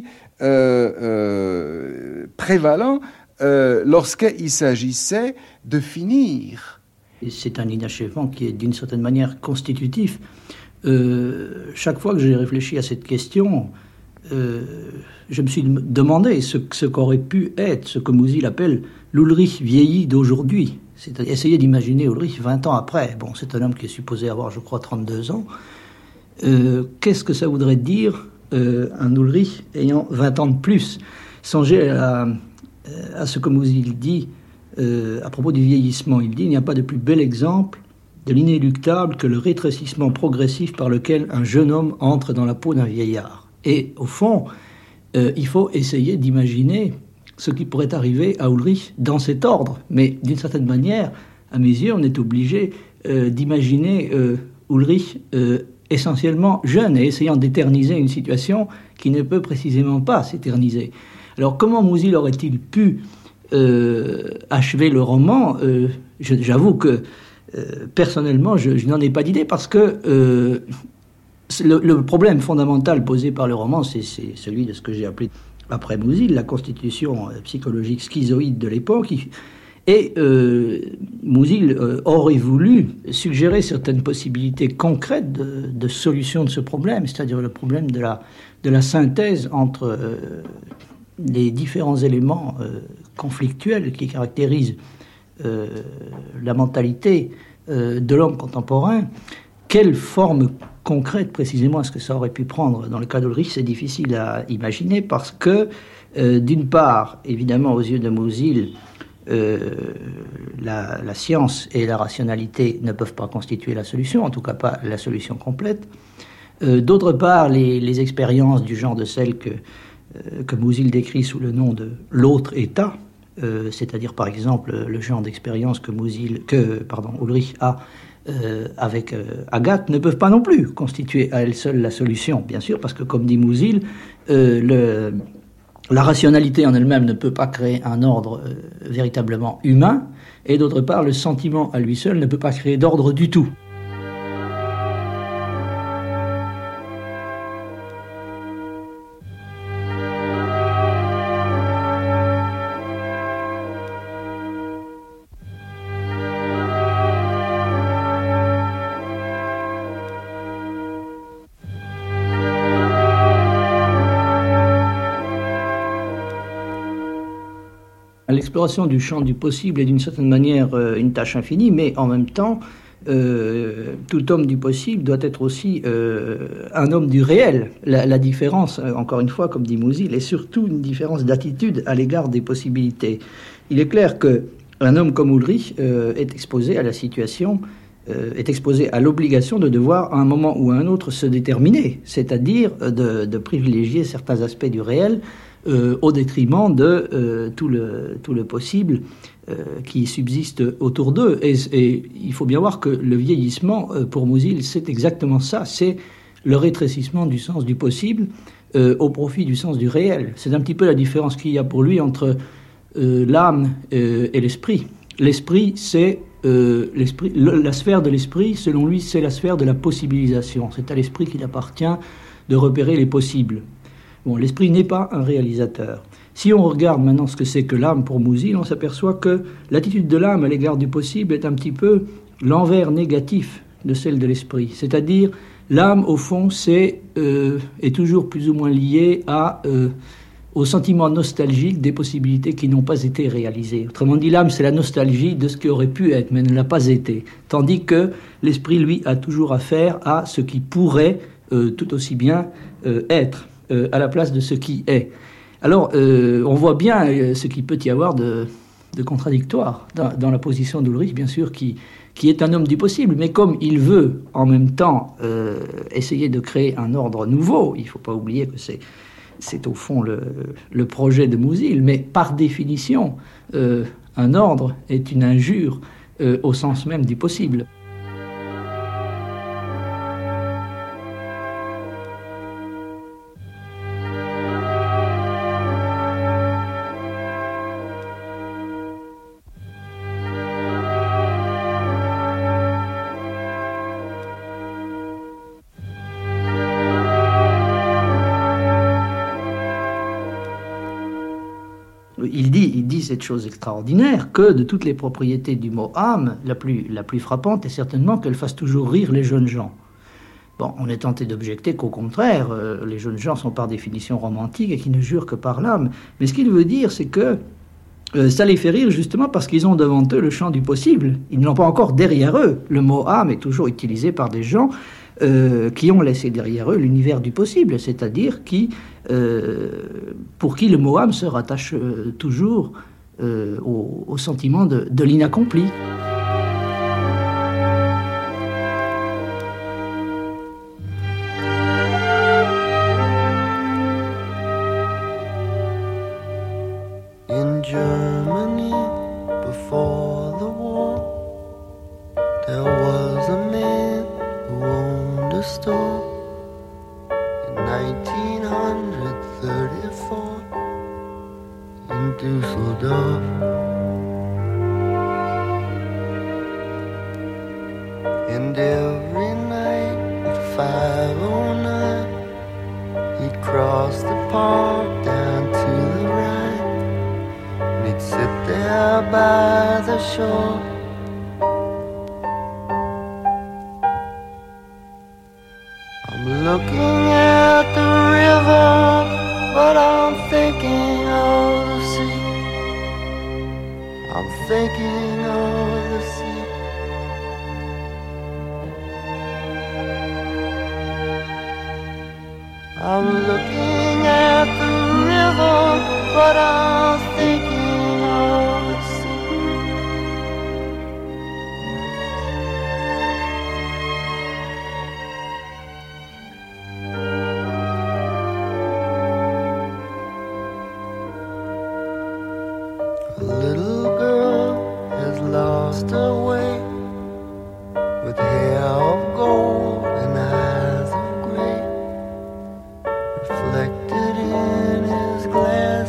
prévalent lorsqu'il s'agissait de finir. Et c'est un inachèvement qui est d'une certaine manière constitutif. Chaque fois que j'ai réfléchi à cette question, je me suis demandé ce qu'aurait pu être ce que Musil appelle l'Ulrich vieilli d'aujourd'hui. C'est-à-dire essayer d'imaginer Ulrich 20 ans après. Bon, c'est un homme qui est supposé avoir, je crois, 32 ans. Qu'est-ce que ça voudrait dire un Ulrich ayant 20 ans de plus? Songez à ce que Musil dit à propos du vieillissement. Il dit: il n'y a pas de plus bel exemple de l'inéluctable que le rétrécissement progressif par lequel un jeune homme entre dans la peau d'un vieillard. Et au fond, il faut essayer d'imaginer ce qui pourrait arriver à Ulrich dans cet ordre. Mais d'une certaine manière, à mes yeux, on est obligé d'imaginer Ulrich essentiellement jeune et essayant d'éterniser une situation qui ne peut précisément pas s'éterniser. Alors comment Musil aurait-il pu achever le roman? J'avoue que personnellement, je n'en ai pas d'idée, parce que le problème fondamental posé par le roman, c'est celui de ce que j'ai appelé, après Musil, la constitution psychologique schizoïde de l'époque. Et Musil aurait voulu suggérer certaines possibilités concrètes de solution de ce problème, c'est-à-dire le problème de la synthèse entre les différents éléments conflictuels qui caractérisent la mentalité de l'homme contemporain. Quelle forme concrète précisément est-ce que ça aurait pu prendre? Dans le cas d'Ulrich, c'est difficile à imaginer, parce que d'une part, évidemment, aux yeux de Musil, la science et la rationalité ne peuvent pas constituer la solution, en tout cas pas la solution complète. D'autre part, les expériences du genre de celles que Musil décrit sous le nom de l'autre état, c'est-à-dire par exemple le genre d'expérience que Ulrich a avec Agathe, ne peuvent pas non plus constituer à elles seules la solution, bien sûr, parce que comme dit Musil, la rationalité en elle-même ne peut pas créer un ordre véritablement humain, et d'autre part, le sentiment à lui seul ne peut pas créer d'ordre du tout. L'exploration du champ du possible est d'une certaine manière une tâche infinie, mais en même temps, tout homme du possible doit être aussi un homme du réel. La différence, encore une fois, comme dit Musil, est surtout une différence d'attitude à l'égard des possibilités. Il est clair qu'un homme comme Ulrich est exposé à la situation, est exposé à l'obligation de devoir, à un moment ou à un autre, se déterminer, c'est-à-dire de privilégier certains aspects du réel au détriment de tout le possible qui subsiste autour d'eux. Et il faut bien voir que le vieillissement, pour Musil, c'est exactement ça, c'est le rétrécissement du sens du possible au profit du sens du réel. C'est un petit peu la différence qu'il y a pour lui entre l'âme et l'esprit. L'esprit, c'est la sphère de l'esprit, selon lui, c'est la sphère de la possibilisation. C'est à l'esprit qu'il appartient de repérer les possibles. Bon, l'esprit n'est pas un réalisateur. Si on regarde maintenant ce que c'est que l'âme pour Musil, on s'aperçoit que l'attitude de l'âme à l'égard du possible est un petit peu l'envers négatif de celle de l'esprit. C'est-à-dire, l'âme, au fond, est toujours plus ou moins liée au sentiment nostalgique des possibilités qui n'ont pas été réalisées. Autrement dit, l'âme, c'est la nostalgie de ce qui aurait pu être, mais ne l'a pas été. Tandis que l'esprit, lui, a toujours affaire à ce qui pourrait tout aussi bien être. À la place de ce qui est. Alors, on voit bien ce qu'il peut y avoir de contradictoire dans la position d'Ulrich, bien sûr, qui est un homme du possible, mais comme il veut en même temps essayer de créer un ordre nouveau, il ne faut pas oublier que c'est au fond le projet de Musil, mais par définition, un ordre est une injure au sens même du possible. Il dit cette chose extraordinaire que de toutes les propriétés du mot âme, la plus frappante est certainement qu'elle fasse toujours rire les jeunes gens. Bon, on est tenté d'objecter qu'au contraire, les jeunes gens sont par définition romantiques et qui ne jurent que par l'âme. Mais ce qu'il veut dire, c'est que ça les fait rire justement parce qu'ils ont devant eux le champ du possible. Ils ne l'ont pas encore derrière eux. Le mot âme est toujours utilisé par des gens qui ont laissé derrière eux l'univers du possible, c'est-à-dire pour qui le mot âme se rattache toujours au sentiment de l'inaccompli. In Germany, before the war, there was a man who owned a store. In 1934, in Düsseldorf, and every night at 5:09, he'd cross the park down to the Rhine, and he'd sit there by the shore. I'm looking at the river, but I'm thinking of the sea. I'm thinking of the sea. I'm looking at the river, but I'm thinking of the sea. A little girl has lost her way, with hair of gold and eyes of gray, reflected in his glass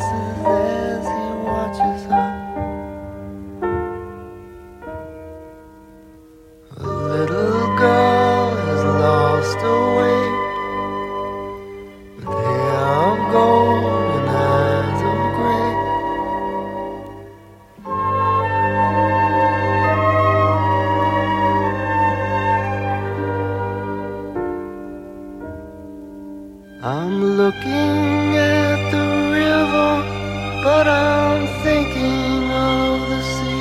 I'm looking at the river, but I'm thinking of the sea.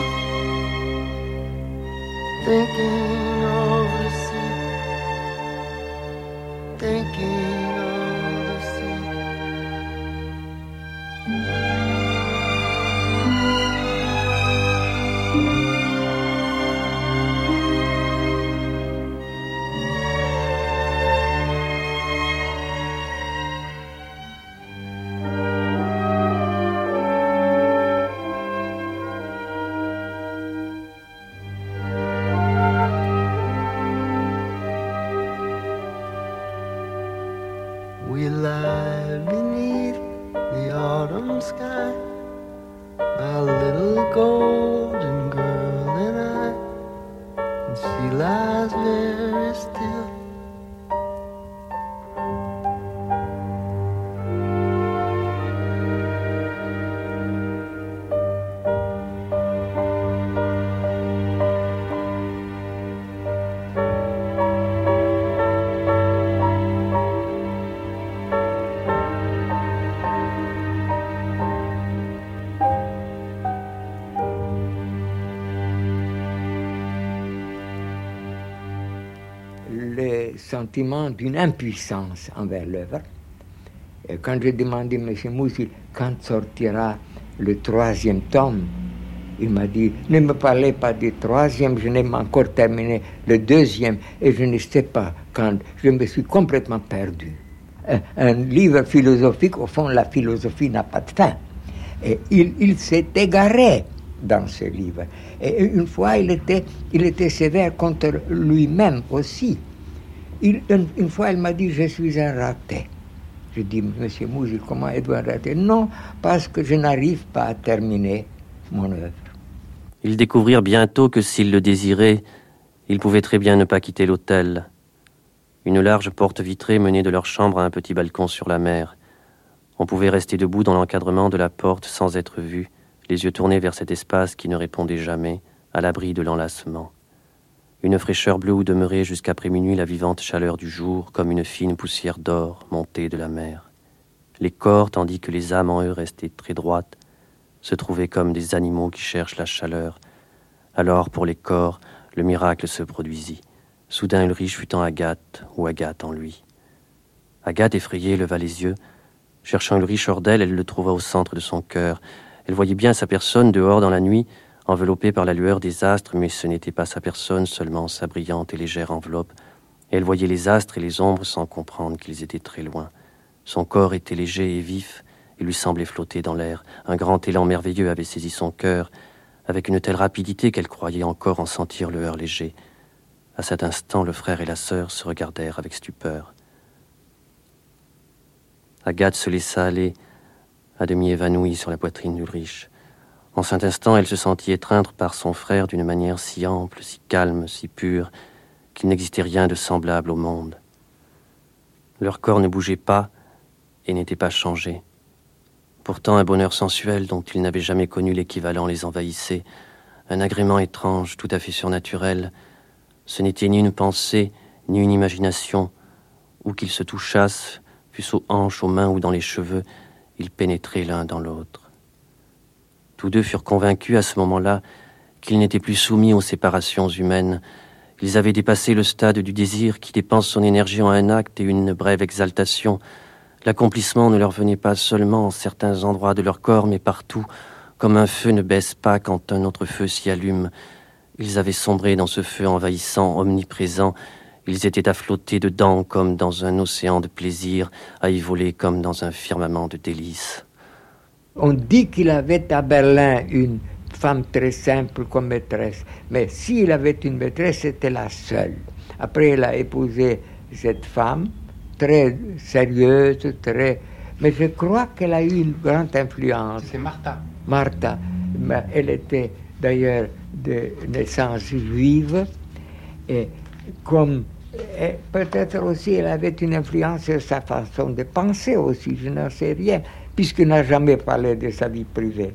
Thinking of the sea. Thinking of the sea. We lie beneath the autumn sky, my little golden girl and I, and she lies very still. Le sentiment d'une impuissance envers l'œuvre. Et quand j'ai demandé à M. Musil quand sortira le 3e tome, il m'a dit ne me parlez pas du 3e, je n'ai pas encore terminé le 2e et je ne sais pas quand. Je me suis complètement perdu. Un livre philosophique, au fond, la philosophie n'a pas de fin. Et il s'est égaré dans ce livre. Et une fois, il était sévère contre lui-même aussi. Une fois, il m'a dit, je suis un raté. Je dis, Monsieur Musil, comment êtes-vous un raté? Non, parce que je n'arrive pas à terminer mon œuvre. Ils découvrirent bientôt que s'ils le désiraient, ils pouvaient très bien ne pas quitter l'hôtel. Une large porte vitrée menait de leur chambre à un petit balcon sur la mer. On pouvait rester debout dans l'encadrement de la porte sans être vu, les yeux tournés vers cet espace qui ne répondait jamais, à l'abri de l'enlacement. Une fraîcheur bleue où demeurait jusqu'après minuit la vivante chaleur du jour, comme une fine poussière d'or montée de la mer. Les corps, tandis que les âmes en eux restaient très droites, se trouvaient comme des animaux qui cherchent la chaleur. Alors, pour les corps, le miracle se produisit. Soudain, Ulrich fut en Agathe, ou Agathe en lui. Agathe, effrayée, leva les yeux. Cherchant Ulrich hors d'elle, elle le trouva au centre de son cœur. Elle voyait bien sa personne dehors dans la nuit, enveloppée par la lueur des astres, mais ce n'était pas sa personne, seulement sa brillante et légère enveloppe. Et elle voyait les astres et les ombres sans comprendre qu'ils étaient très loin. Son corps était léger et vif, et lui semblait flotter dans l'air. Un grand élan merveilleux avait saisi son cœur, avec une telle rapidité qu'elle croyait encore en sentir le heurt léger. À cet instant, le frère et la sœur se regardèrent avec stupeur. Agathe se laissa aller, à demi évanouie sur la poitrine d'Ulrich. En cet instant, elle se sentit étreindre par son frère d'une manière si ample, si calme, si pure, qu'il n'existait rien de semblable au monde. Leur corps ne bougeait pas et n'était pas changé. Pourtant, un bonheur sensuel dont ils n'avaient jamais connu l'équivalent les envahissait, un agrément étrange, tout à fait surnaturel. Ce n'était ni une pensée, ni une imagination. Où qu'ils se touchassent, fût-ce aux hanches, aux mains ou dans les cheveux, ils pénétraient l'un dans l'autre. Tous deux furent convaincus à ce moment-là qu'ils n'étaient plus soumis aux séparations humaines. Ils avaient dépassé le stade du désir qui dépense son énergie en un acte et une brève exaltation. L'accomplissement ne leur venait pas seulement en certains endroits de leur corps, mais partout, comme un feu ne baisse pas quand un autre feu s'y allume. Ils avaient sombré dans ce feu envahissant, omniprésent. Ils étaient à flotter dedans comme dans un océan de plaisir, à y voler comme dans un firmament de délices. On dit qu'il avait à Berlin une femme très simple comme maîtresse, mais s'il avait une maîtresse, c'était la seule. Après, il a épousé cette femme, très sérieuse, mais je crois qu'elle a eu une grande influence. C'est Martha. Martha. Elle était d'ailleurs de naissance juive, et comme peut-être aussi elle avait une influence sur sa façon de penser aussi, je n'en sais rien, puisqu'il n'a jamais parlé de sa vie privée.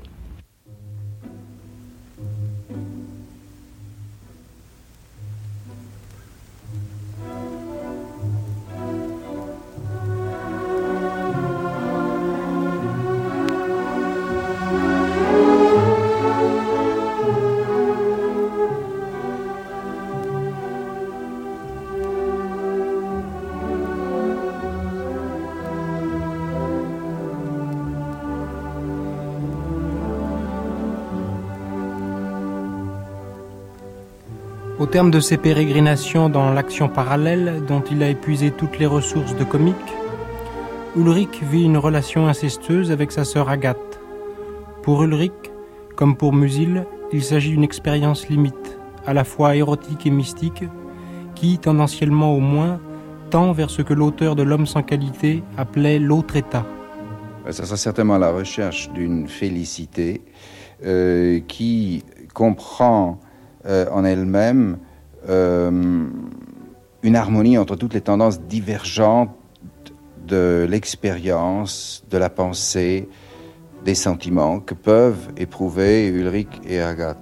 terme de ses pérégrinations dans l'action parallèle dont il a épuisé toutes les ressources de comique, Ulrich vit une relation incestueuse avec sa sœur Agathe. Pour Ulrich, comme pour Musil, il s'agit d'une expérience limite, à la fois érotique et mystique, qui, tendanciellement au moins, tend vers ce que l'auteur de L'homme sans qualité appelait l'autre état. Ça sera certainement la recherche d'une félicité qui comprend en elle-même une harmonie entre toutes les tendances divergentes de l'expérience, de la pensée, des sentiments que peuvent éprouver Ulrich et Agathe.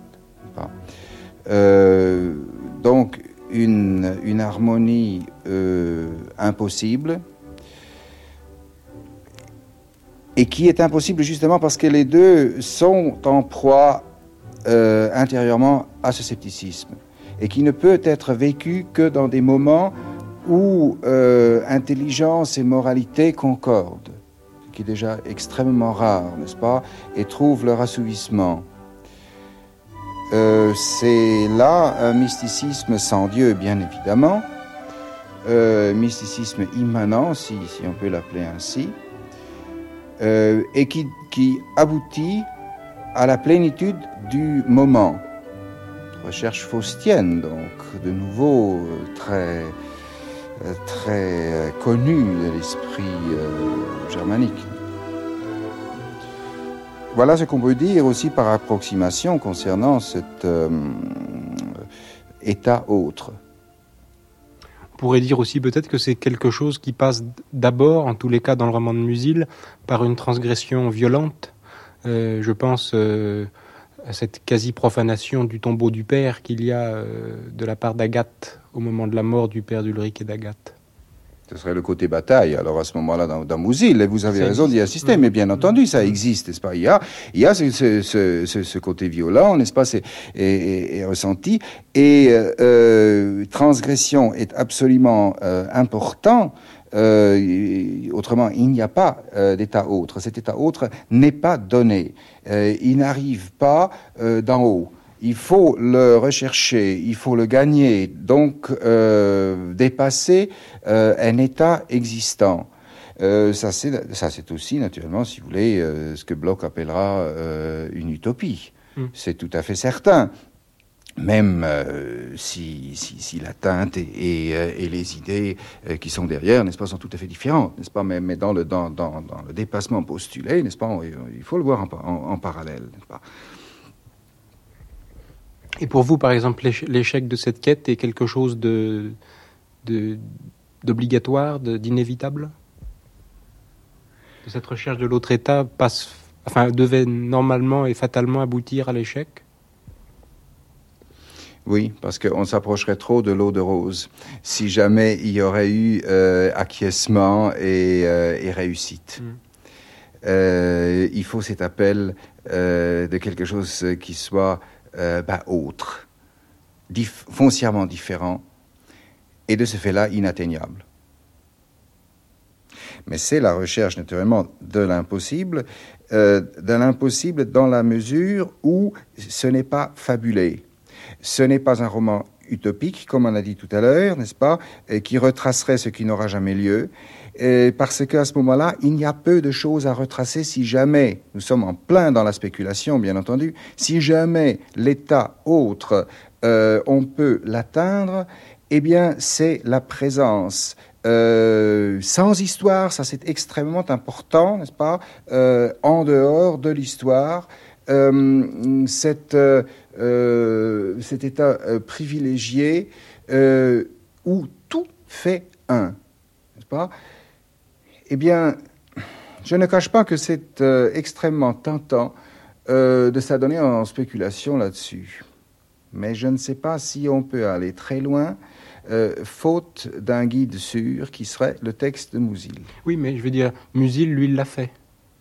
Donc une harmonie impossible, et qui est impossible justement parce que les deux sont en proie intérieurement à ce scepticisme, et qui ne peut être vécu que dans des moments où intelligence et moralité concordent, ce qui est déjà extrêmement rare, n'est-ce pas, et trouvent leur assouvissement. C'est là un mysticisme sans Dieu, bien évidemment, mysticisme immanent, si on peut l'appeler ainsi, et qui aboutit à la plénitude du moment. Recherche faustienne, donc, de nouveau très connue de l'esprit germanique. Voilà ce qu'on peut dire aussi par approximation concernant cet état autre. On pourrait dire aussi peut-être que c'est quelque chose qui passe d'abord, en tous les cas dans le roman de Musil, par une transgression violente. Je pense à cette quasi-profanation du tombeau du père qu'il y a de la part d'Agathe au moment de la mort du père d'Ulrich et d'Agathe. Ce serait le côté bataille, alors à ce moment-là, dans Musil, et vous avez raison d'y insister, mais bien entendu, ça existe, n'est-ce pas? Il y a ce côté violent, n'est-ce pas, et ressenti, et transgression est absolument important, autrement, il n'y a pas d'état autre. Cet état autre n'est pas donné, il n'arrive pas d'en haut. Il faut le rechercher, il faut le gagner, donc dépasser un état existant. Ça c'est aussi, naturellement, si vous voulez, ce que Bloch appellera une utopie. C'est tout à fait certain. Même si l'atteinte et les idées qui sont derrière, n'est-ce pas, sont tout à fait différentes, n'est-ce pas, mais dans le dépassement postulé, n'est-ce pas, il faut le voir en parallèle, n'est-ce pas. Et pour vous, par exemple, l'échec de cette quête est quelque chose d'obligatoire, d'inévitable? De cette recherche de l'autre état devait normalement et fatalement aboutir à l'échec? Oui, parce qu'on s'approcherait trop de l'eau de rose si jamais il y aurait eu acquiescement et réussite. Il faut cet appel de quelque chose qui soit autre, foncièrement différent, et de ce fait-là inatteignable. Mais c'est la recherche naturellement de l'impossible dans la mesure où ce n'est pas fabulé. Ce n'est pas un roman utopique, comme on a dit tout à l'heure, n'est-ce pas, qui retracerait ce qui n'aura jamais lieu, parce qu'à ce moment-là, il y a peu de choses à retracer si jamais, nous sommes en plein dans la spéculation, bien entendu, si jamais l'état autre, on peut l'atteindre, eh bien, c'est la présence sans histoire, ça c'est extrêmement important, n'est-ce pas, en dehors de l'histoire, cet état privilégié où tout fait un, n'est-ce pas? Eh bien, je ne cache pas que c'est extrêmement tentant de s'adonner en spéculation là-dessus. Mais je ne sais pas si on peut aller très loin, faute d'un guide sûr qui serait le texte de Musil. Oui, mais je veux dire, Musil, lui, il l'a fait.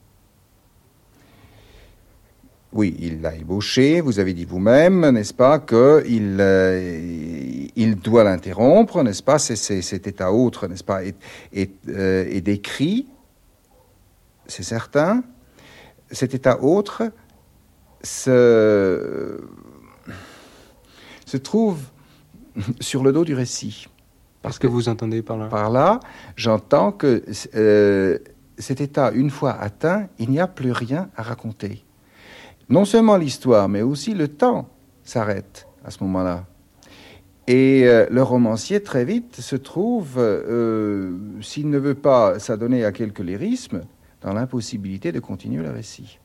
Oui, il l'a ébauché, vous avez dit vous-même, n'est-ce pas, qu'il doit l'interrompre, n'est-ce pas, cet état autre, n'est-ce pas, est décrit, c'est certain. Cet état autre se trouve sur le dos du récit. Qu'est-ce que vous entendez par là? Par là, j'entends que cet état, une fois atteint, il n'y a plus rien à raconter. Non seulement l'histoire, mais aussi le temps s'arrête à ce moment-là. Et le romancier, très vite, se trouve, s'il ne veut pas s'adonner à quelques lyrismes, dans l'impossibilité de continuer le récit.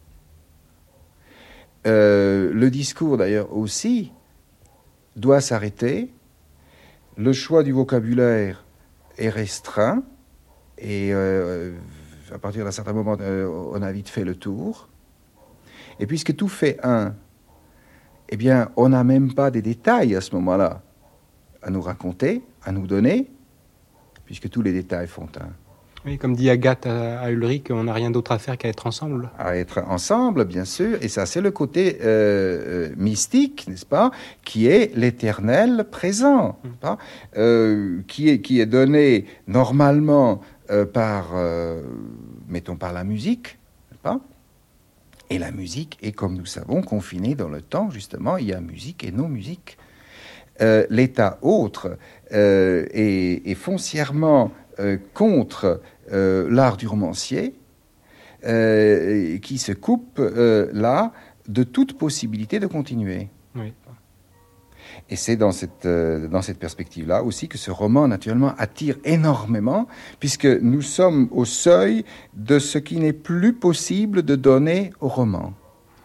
Le discours, d'ailleurs, aussi, doit s'arrêter. Le choix du vocabulaire est restreint. Et à partir d'un certain moment, on a vite fait le tour. Et puisque tout fait un, eh bien, on n'a même pas des détails à ce moment-là à nous raconter, à nous donner, puisque tous les détails font un. Oui, comme dit Agathe à Ulrich, on n'a rien d'autre à faire qu'à être ensemble. À être ensemble, bien sûr, et ça c'est le côté mystique, n'est-ce pas, qui est l'éternel présent, pas qui est donné normalement par la musique, n'est-ce pas? Et la musique est, comme nous savons, confinée dans le temps, justement, il y a musique et non-musique. L'état autre est foncièrement contre l'art du romancier, qui se coupe là de toute possibilité de continuer. Oui. Et c'est dans cette perspective-là aussi que ce roman, naturellement, attire énormément, puisque nous sommes au seuil de ce qui n'est plus possible de donner au roman.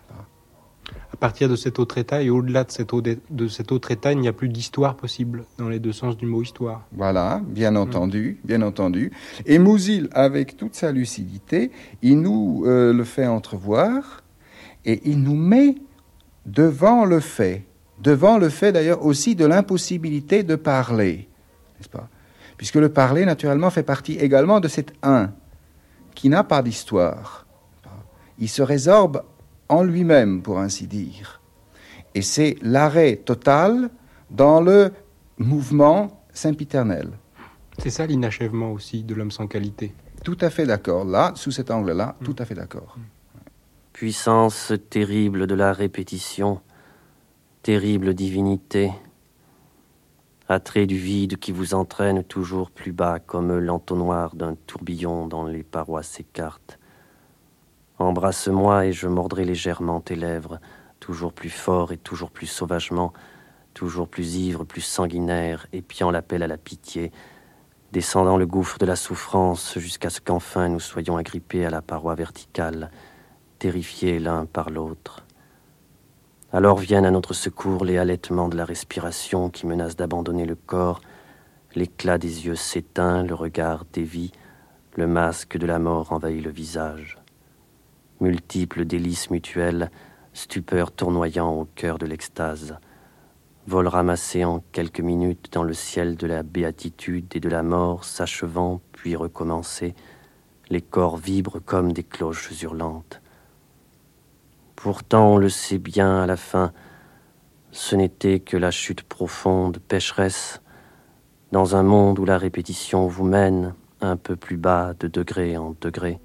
À partir de cet autre état et au-delà de cet autre état, il n'y a plus d'histoire possible, dans les deux sens du mot histoire. Voilà, bien entendu, bien entendu. Et Musil, avec toute sa lucidité, il nous le fait entrevoir et il nous met devant le fait d'ailleurs aussi de l'impossibilité de parler, n'est-ce pas? Puisque le parler, naturellement, fait partie également de cet un qui n'a pas d'histoire. Il se résorbe en lui-même, pour ainsi dire. Et c'est l'arrêt total dans le mouvement sempiternel. C'est ça l'inachèvement aussi de l'homme sans qualité. Tout à fait d'accord. Là, sous cet angle-là, tout à fait d'accord. Puissance terrible de la répétition, terrible divinité, attrait du vide qui vous entraîne toujours plus bas comme l'entonnoir d'un tourbillon dont les parois s'écartent. Embrasse-moi et je mordrai légèrement tes lèvres, toujours plus fort et toujours plus sauvagement, toujours plus ivre, plus sanguinaire, épiant l'appel à la pitié, descendant le gouffre de la souffrance jusqu'à ce qu'enfin nous soyons agrippés à la paroi verticale, terrifiés l'un par l'autre. Alors viennent à notre secours les halètements de la respiration qui menacent d'abandonner le corps, l'éclat des yeux s'éteint, le regard dévie, le masque de la mort envahit le visage. Multiples délices mutuelles, stupeur tournoyant au cœur de l'extase. Vol ramassé en quelques minutes dans le ciel de la béatitude et de la mort, s'achevant puis recommencé, les corps vibrent comme des cloches hurlantes. Pourtant, on le sait bien à la fin, ce n'était que la chute profonde, pécheresse, dans un monde où la répétition vous mène un peu plus bas de degré en degré.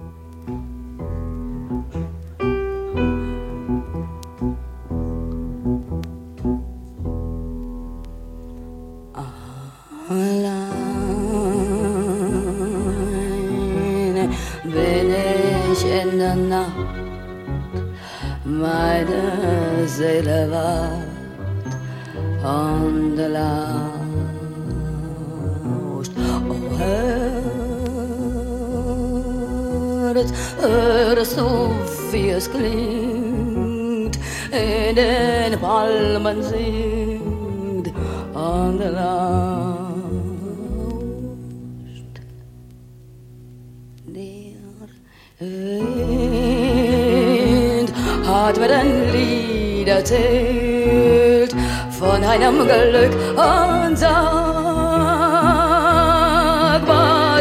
Meine Seele wacht und lauscht. Oh, hörst du, wie es klingt, in den Palmen singt und lauscht. Der hat mir ein Lied erzählt von einem Glück unsagbar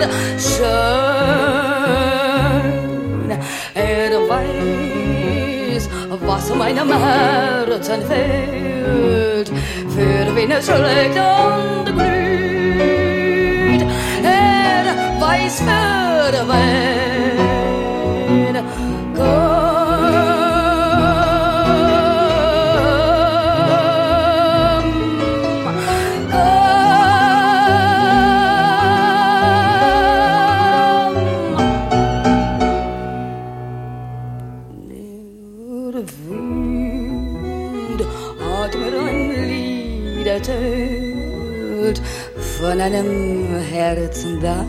schön. Weiß, was meinem Herzen fehlt, für wen es schlägt und glüht. Weiß für wen. of them had it and that,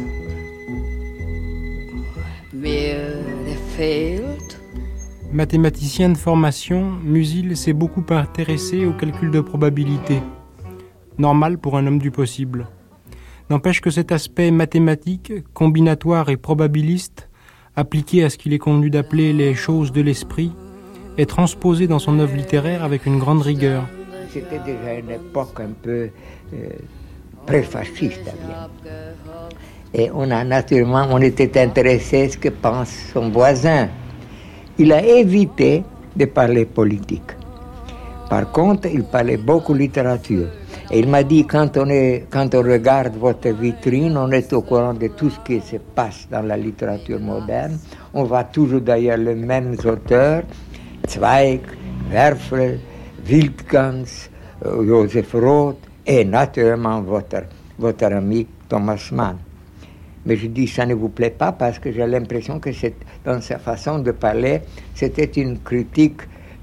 but they failed. Mathématicien de formation, Musil s'est beaucoup intéressé au calcul de probabilité, normal pour un homme du possible. N'empêche que cet aspect mathématique, combinatoire et probabiliste, appliqué à ce qu'il est convenu d'appeler les choses de l'esprit, est transposé dans son œuvre littéraire avec une grande rigueur. C'était déjà une époque un peu pré-fasciste. Et on était intéressé à ce que pense son voisin. Il a évité de parler politique. Par contre, il parlait beaucoup littérature. Et il m'a dit, quand on regarde votre vitrine, on est au courant de tout ce qui se passe dans la littérature moderne. On voit toujours d'ailleurs les mêmes auteurs, Zweig, Werfel, Wildgans, Joseph Roth et naturellement votre ami Thomas Mann. Mais je dis, ça ne vous plaît pas parce que j'ai l'impression que dans sa façon de parler, c'était une critique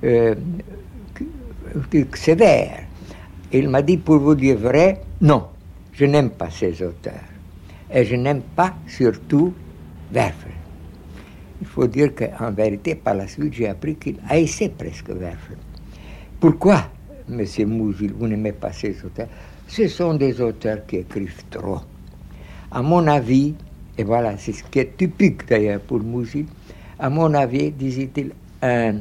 sévère. Et il m'a dit, pour vous dire vrai, non, je n'aime pas ces auteurs. Et je n'aime pas surtout Werfel. Il faut dire qu'en vérité, par la suite, j'ai appris qu'il haïssait presque Werfel. Pourquoi, M. Musil, vous n'aimez pas ces auteurs? Ce sont des auteurs qui écrivent trop. À mon avis, et voilà, c'est ce qui est typique d'ailleurs pour Musil, à mon avis, disait-il, un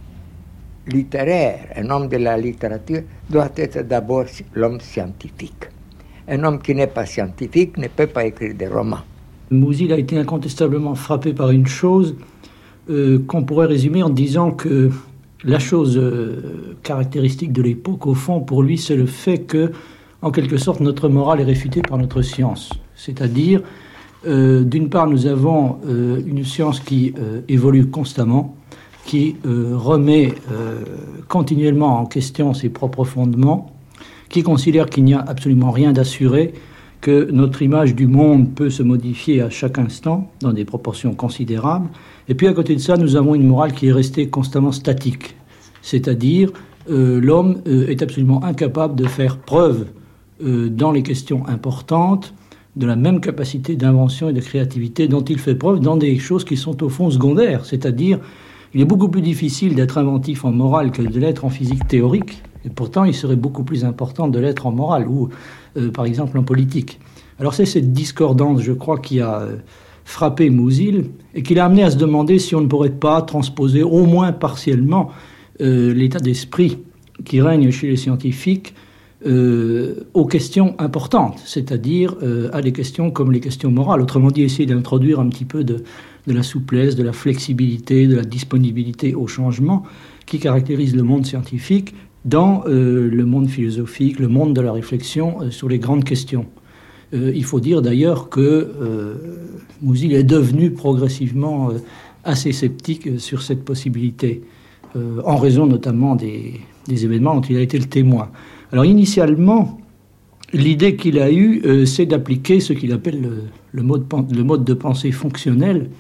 littéraire, un homme de la littérature, doit être d'abord l'homme scientifique. Un homme qui n'est pas scientifique ne peut pas écrire des romans. Musil a été incontestablement frappé par une chose qu'on pourrait résumer en disant que la chose caractéristique de l'époque, au fond, pour lui, c'est le fait que, en quelque sorte, notre morale est réfutée par notre science. C'est-à-dire, d'une part, nous avons une science qui évolue constamment, qui remet continuellement en question ses propres fondements, qui considère qu'il n'y a absolument rien d'assuré, que notre image du monde peut se modifier à chaque instant, dans des proportions considérables. Et puis à côté de ça, nous avons une morale qui est restée constamment statique. C'est-à-dire, l'homme est absolument incapable de faire preuve dans les questions importantes de la même capacité d'invention et de créativité dont il fait preuve dans des choses qui sont au fond secondaires. C'est-à-dire, il est beaucoup plus difficile d'être inventif en morale que de l'être en physique théorique. Et pourtant, il serait beaucoup plus important de l'être en morale ou, par exemple, en politique. Alors c'est cette discordance, je crois, qui a frappé Musil et qui l'a amené à se demander si on ne pourrait pas transposer au moins partiellement l'état d'esprit qui règne chez les scientifiques aux questions importantes, c'est-à-dire à des questions comme les questions morales. Autrement dit, essayer d'introduire un petit peu de la souplesse, de la flexibilité, de la disponibilité au changement qui caractérise le monde scientifique dans le monde philosophique, le monde de la réflexion sur les grandes questions. Il faut dire d'ailleurs que Musil est devenu progressivement assez sceptique sur cette possibilité, en raison notamment des événements dont il a été le témoin. Alors initialement, l'idée qu'il a eue, c'est d'appliquer ce qu'il appelle le mode de pensée fonctionnel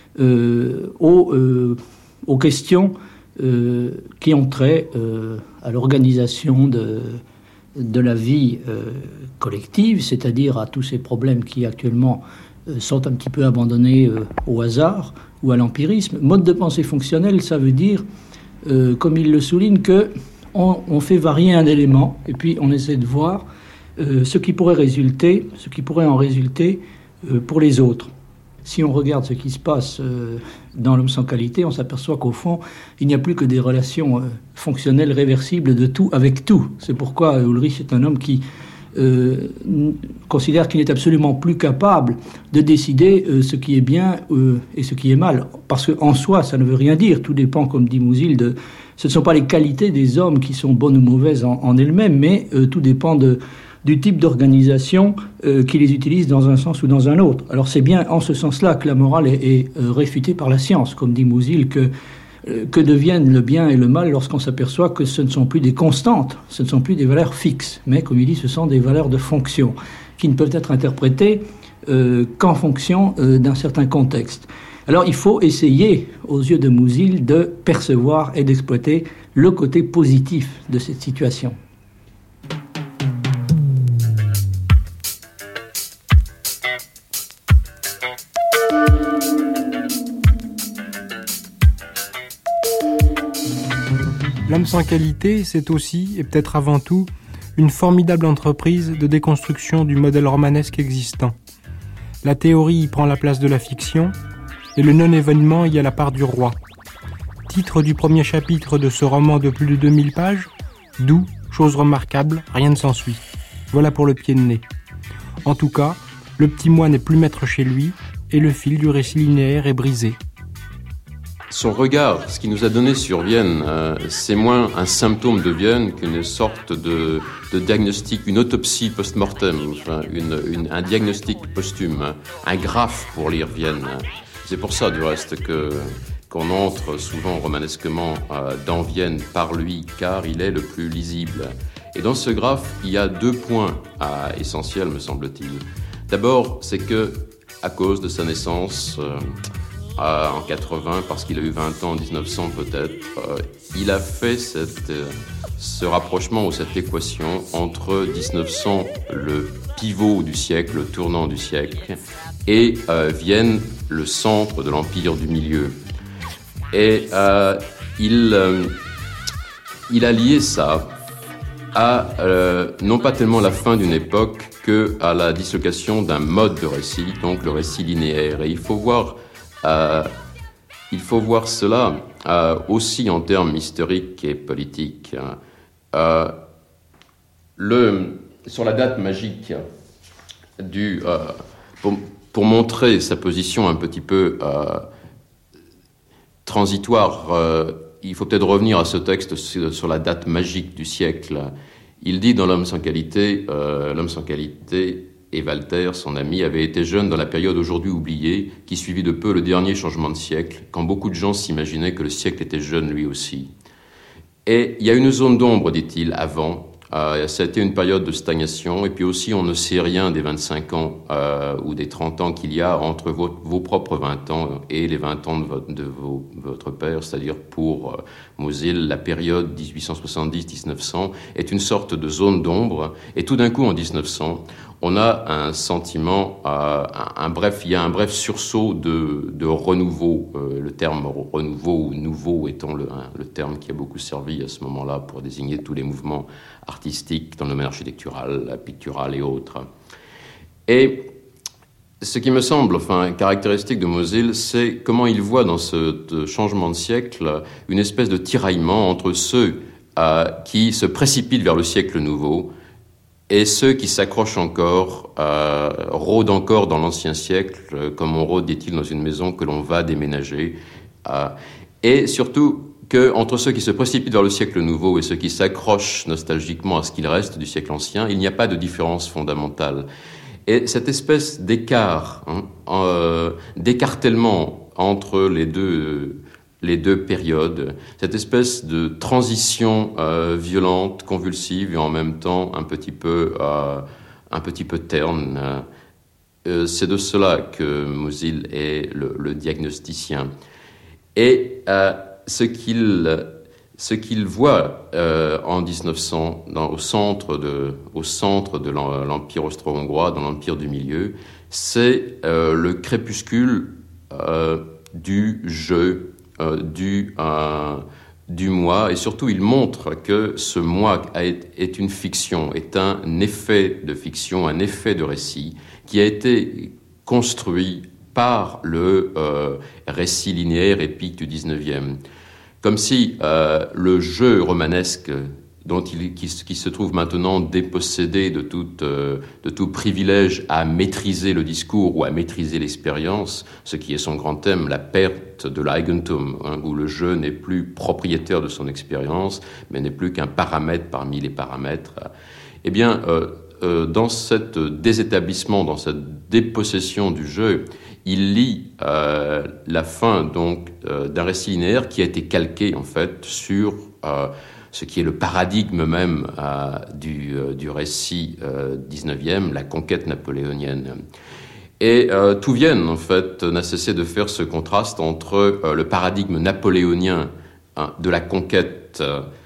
aux questions qui ont trait à l'organisation de la vie collective, c'est-à-dire à tous ces problèmes qui actuellement sont un petit peu abandonnés au hasard ou à l'empirisme. Mode de pensée fonctionnel, ça veut dire, comme il le souligne, qu'on fait varier un élément et puis on essaie de voir ce qui pourrait en résulter pour les autres. Si on regarde ce qui se passe dans l'homme sans qualité, on s'aperçoit qu'au fond, il n'y a plus que des relations fonctionnelles réversibles de tout avec tout. C'est pourquoi Ulrich est un homme qui considère qu'il n'est absolument plus capable de décider ce qui est bien et ce qui est mal. Parce qu'en soi, ça ne veut rien dire. Tout dépend, comme dit Musil, ce ne sont pas les qualités des hommes qui sont bonnes ou mauvaises en elles-mêmes, mais tout dépend du type d'organisation qui les utilise dans un sens ou dans un autre. Alors c'est bien en ce sens-là que la morale est réfutée par la science, comme dit Musil, que deviennent le bien et le mal lorsqu'on s'aperçoit que ce ne sont plus des constantes, ce ne sont plus des valeurs fixes, mais comme il dit, ce sont des valeurs de fonction qui ne peuvent être interprétées qu'en fonction d'un certain contexte. Alors il faut essayer, aux yeux de Musil, de percevoir et d'exploiter le côté positif de cette situation. L'homme sans qualité, c'est aussi, et peut-être avant tout, une formidable entreprise de déconstruction du modèle romanesque existant. La théorie y prend la place de la fiction, et le non-événement y a la part du roi. Titre du premier chapitre de ce roman de plus de 2000 pages, doux, chose remarquable, rien ne s'ensuit. Voilà pour le pied de nez. En tout cas, le petit moi n'est plus maître chez lui, et le fil du récit linéaire est brisé. Son regard, ce qu'il nous a donné sur Vienne, c'est moins un symptôme de Vienne qu'une sorte de diagnostic, une autopsie post-mortem, enfin, un diagnostic posthume, un graphe pour lire Vienne. C'est pour ça, du reste, qu'on entre souvent romanesquement dans Vienne par lui, car il est le plus lisible. Et dans ce graphe, il y a 2 points essentiels, me semble-t-il. D'abord, c'est que, à cause de sa naissance en 80, parce qu'il a eu 20 ans en 1900 peut-être, il a fait ce rapprochement ou cette équation entre 1900, le pivot du siècle, le tournant du siècle, et Vienne, le centre de l'empire du milieu. Et il a lié ça à non pas tellement la fin d'une époque que à la dislocation d'un mode de récit, donc le récit linéaire. Et il faut voir cela aussi en termes historiques et politiques. Sur la date magique pour montrer sa position un petit peu transitoire, il faut peut-être revenir à ce texte sur la date magique du siècle. Il dit dans L'homme sans qualité, et Walter, son ami, avait été jeune dans la période aujourd'hui oubliée, qui suivit de peu le dernier changement de siècle, quand beaucoup de gens s'imaginaient que le siècle était jeune lui aussi. Et il y a une zone d'ombre, dit-il, avant. Ça a été une période de stagnation, et puis aussi on ne sait rien des 25 ans ou des 30 ans qu'il y a entre vos propres 20 ans et les 20 ans de votre père, c'est-à-dire pour Mosil, la période 1870-1900 est une sorte de zone d'ombre, et tout d'un coup en 1900, on a un sentiment, il y a un bref sursaut de renouveau, le terme renouveau ou nouveau étant le terme qui a beaucoup servi à ce moment-là pour désigner tous les mouvements artistiques dans le domaine architectural, pictural et autres. Et ce qui me semble caractéristique de Mosil, c'est comment il voit dans ce changement de siècle une espèce de tiraillement entre ceux qui se précipitent vers le siècle nouveau et ceux qui s'accrochent encore, rôdent encore dans l'ancien siècle, comme on rôde, dit-il, dans une maison que l'on va déménager. Et surtout, entre ceux qui se précipitent vers le siècle nouveau et ceux qui s'accrochent nostalgiquement à ce qu'il reste du siècle ancien, il n'y a pas de différence fondamentale. Et cette espèce d'écart, d'écartèlement entre les deux périodes, cette espèce de transition violente, convulsive et en même temps un petit peu terne. C'est de cela que Mosil est le diagnosticien. Et ce qu'il voit en 1900 au centre de l'Empire austro-hongrois, dans l'Empire du Milieu, c'est le crépuscule du jeu, du moi, et surtout il montre que ce moi est une fiction, est un effet de fiction, un effet de récit qui a été construit par le récit linéaire épique du 19e. Comme si le jeu romanesque qui se trouve maintenant dépossédé de tout privilège à maîtriser le discours ou à maîtriser l'expérience, ce qui est son grand thème, la perte de l'Eigentum, où le jeu n'est plus propriétaire de son expérience, mais n'est plus qu'un paramètre parmi les paramètres. Eh bien, dans cet désétablissement, dans cette dépossession du jeu, il lit la fin donc d'un récit linéaire qui a été calqué en fait sur ce qui est le paradigme même du récit 19e, la conquête napoléonienne. Et tout Vienne, en fait, n'a cessé de faire ce contraste entre le paradigme napoléonien de la conquête,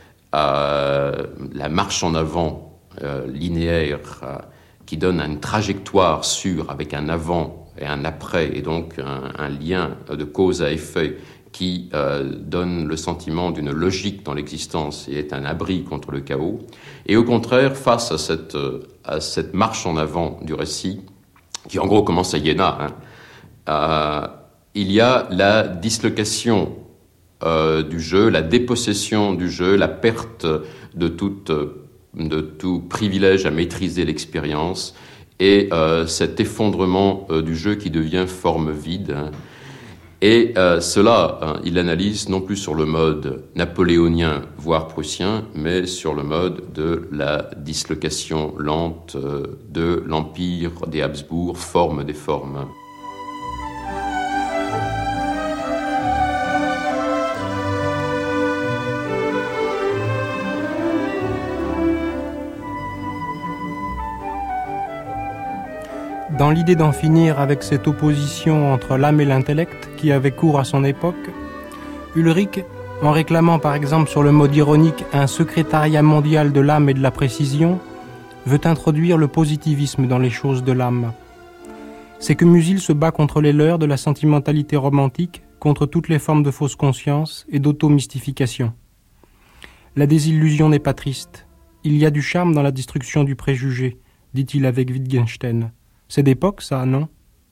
la marche en avant linéaire qui donne une trajectoire sûre avec un avant et un après, et donc un lien de cause à effet qui donne le sentiment d'une logique dans l'existence et est un abri contre le chaos. Et au contraire, face à cette marche en avant du récit, qui en gros commence à Iéna, il y a la dislocation du jeu, la dépossession du jeu, la perte de tout privilège à maîtriser l'expérience, et cet effondrement du jeu qui devient forme vide. Et cela, il l'analyse non plus sur le mode napoléonien, voire prussien, mais sur le mode de la dislocation lente de l'empire des Habsbourg, forme des formes. Dans l'idée d'en finir avec cette opposition entre l'âme et l'intellect qui avait cours à son époque, Ulrich, en réclamant par exemple sur le mode ironique un secrétariat mondial de l'âme et de la précision, veut introduire le positivisme dans les choses de l'âme. C'est que Musil se bat contre les leurs de la sentimentalité romantique, contre toutes les formes de fausse conscience et d'auto-mystification. La désillusion n'est pas triste. Il y a du charme dans la destruction du préjugé, dit-il avec Wittgenstein. C'est d'époque, ça, non ?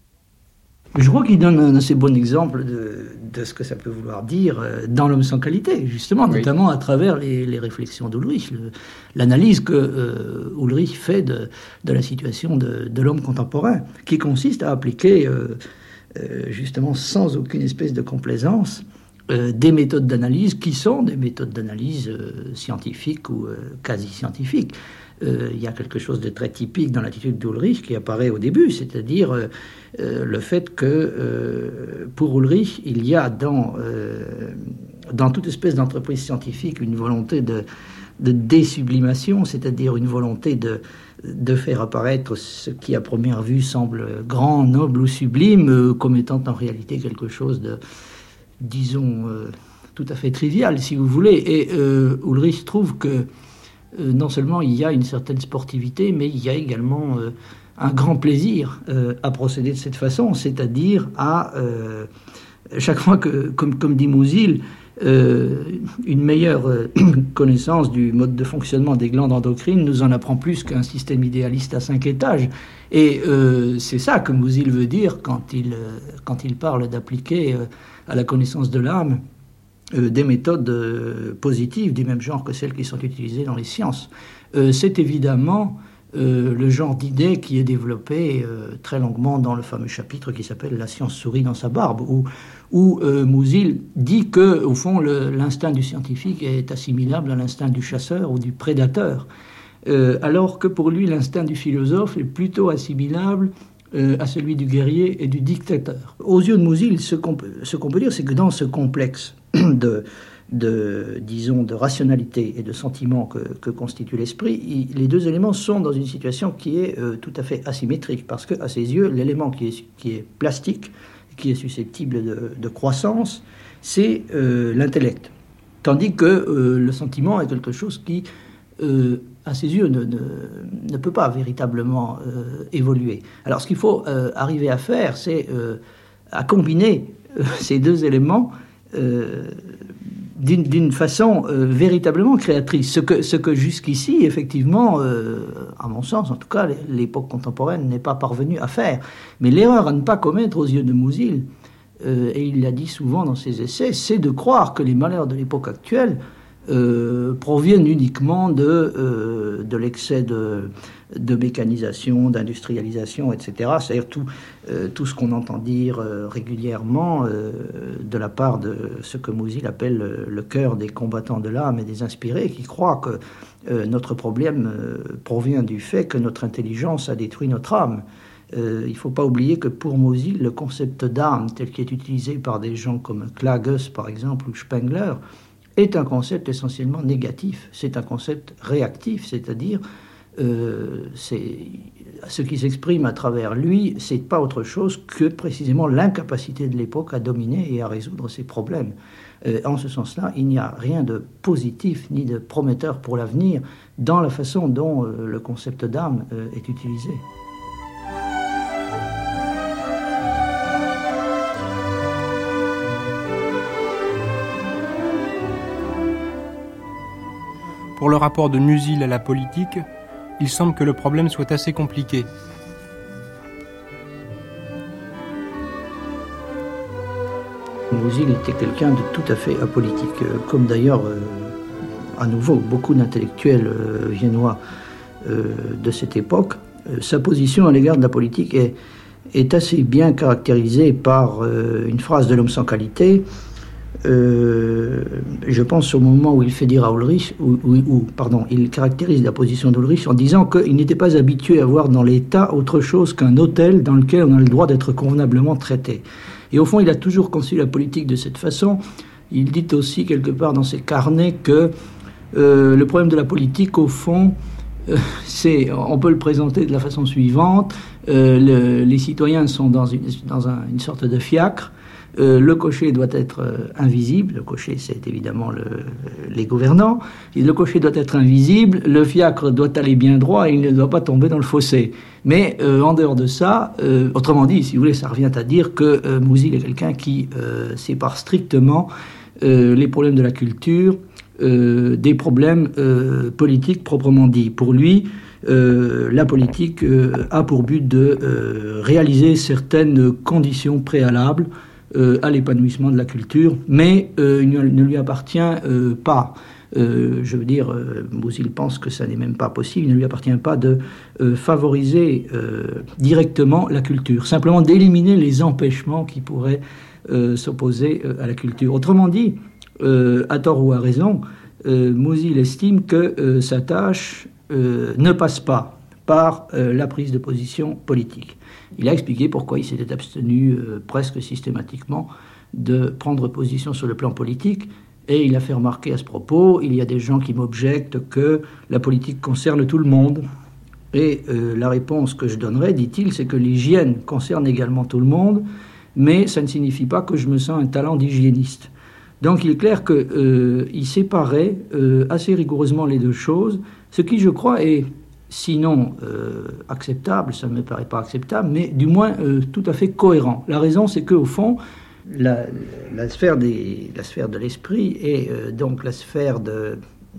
Je crois qu'il donne un assez bon exemple de ce que ça peut vouloir dire dans L'homme sans qualité, justement, oui. Notamment à travers les réflexions d'Ulrich, l'analyse que Ulrich fait de la situation de l'homme contemporain, qui consiste à appliquer, justement, sans aucune espèce de complaisance, des méthodes d'analyse qui sont des méthodes d'analyse scientifiques ou quasi-scientifiques. Il y a quelque chose de très typique dans l'attitude d'Ulrich qui apparaît au début, c'est-à-dire le fait que pour Ulrich, il y a dans toute espèce d'entreprise scientifique une volonté de désublimation, c'est-à-dire une volonté de faire apparaître ce qui à première vue semble grand, noble ou sublime comme étant en réalité quelque chose de, disons, tout à fait trivial, si vous voulez. Et Ulrich trouve que non seulement il y a une certaine sportivité, mais il y a également un grand plaisir à procéder de cette façon, c'est-à-dire à chaque fois que, comme dit Musil, une meilleure connaissance du mode de fonctionnement des glandes endocrines nous en apprend plus qu'un système idéaliste à 5 étages. Et c'est ça que Musil veut dire quand il parle d'appliquer à la connaissance de l'âme des méthodes positives du même genre que celles qui sont utilisées dans les sciences. C'est évidemment le genre d'idée qui est développé très longuement dans le fameux chapitre qui s'appelle « La science sourit dans sa barbe », où Musil dit que, au fond, l'instinct du scientifique est assimilable à l'instinct du chasseur ou du prédateur, alors que pour lui, l'instinct du philosophe est plutôt assimilable à celui du guerrier et du dictateur. Aux yeux de Musil, ce qu'on peut dire, c'est que dans ce complexe disons, de rationalité et de sentiment que constitue l'esprit, les deux éléments sont dans une situation qui est tout à fait asymétrique, parce qu'à ses yeux, l'élément qui est plastique, qui est susceptible de croissance, c'est l'intellect. Tandis que le sentiment est quelque chose qui, à ses yeux, ne peut pas véritablement évoluer. Alors ce qu'il faut arriver à faire, c'est à combiner ces deux éléments d'une façon véritablement créatrice. Ce que jusqu'ici, effectivement, à mon sens, en tout cas, l'époque contemporaine n'est pas parvenue à faire. Mais l'erreur à ne pas commettre aux yeux de Musil, et il l'a dit souvent dans ses essais, c'est de croire que les malheurs de l'époque actuelle proviennent uniquement de l'excès de mécanisation, d'industrialisation, etc. C'est-à-dire tout ce qu'on entend dire régulièrement de la part de ce que Musil appelle le cœur des combattants de l'âme et des inspirés, qui croient que notre problème provient du fait que notre intelligence a détruit notre âme. Il ne faut pas oublier que pour Musil, le concept d'âme, tel qu'il est utilisé par des gens comme Klages, par exemple, ou Spengler, est un concept essentiellement négatif. C'est un concept réactif, c'est-à-dire ce qui s'exprime à travers lui, c'est pas autre chose que précisément l'incapacité de l'époque à dominer et à résoudre ses problèmes. En ce sens-là, il n'y a rien de positif ni de prometteur pour l'avenir dans la façon dont le concept d'âme est utilisé. pour le rapport de Musil à la politique, il semble que le problème soit assez compliqué. Musil était quelqu'un de tout à fait apolitique, comme d'ailleurs, à nouveau, beaucoup d'intellectuels viennois de cette époque. Sa position à l'égard de la politique est assez bien caractérisée par une phrase de L'homme sans qualité. Je pense au moment où il fait dire à Ulrich, il caractérise la position d'Ulrich en disant qu'il n'était pas habitué à voir dans l'État autre chose qu'un hôtel dans lequel on a le droit d'être convenablement traité. Et au fond, il a toujours conçu la politique de cette façon. Il dit aussi quelque part dans ses carnets que le problème de la politique, au fond, on peut le présenter de la façon suivante. Les citoyens sont dans une sorte de fiacre. Le cocher doit être invisible. Le cocher, c'est évidemment les gouvernants. Et le cocher doit être invisible. Le fiacre doit aller bien droit et il ne doit pas tomber dans le fossé. Mais en dehors de ça, autrement dit, si vous voulez, ça revient à dire que Musil est quelqu'un qui sépare strictement les problèmes de la culture des problèmes politiques proprement dits. Pour lui, la politique a pour but de réaliser certaines conditions préalables à l'épanouissement de la culture, mais il ne lui appartient pas. Je veux dire, Musil pense que ça n'est même pas possible, il ne lui appartient pas de favoriser directement la culture, simplement d'éliminer les empêchements qui pourraient s'opposer à la culture. Autrement dit, à tort ou à raison, Musil estime que sa tâche ne passe pas par la prise de position politique. Il a expliqué pourquoi il s'était abstenu presque systématiquement de prendre position sur le plan politique, et il a fait remarquer à ce propos, il y a des gens qui m'objectent que la politique concerne tout le monde. Et la réponse que je donnerai, dit-il, c'est que l'hygiène concerne également tout le monde, mais ça ne signifie pas que je me sens un talent d'hygiéniste. Donc il est clair qu'il séparait assez rigoureusement les deux choses, ce qui, je crois, est sinon acceptable, ça ne me paraît pas acceptable, mais du moins tout à fait cohérent. La raison, c'est qu'au fond, la sphère de l'esprit et donc la sphère de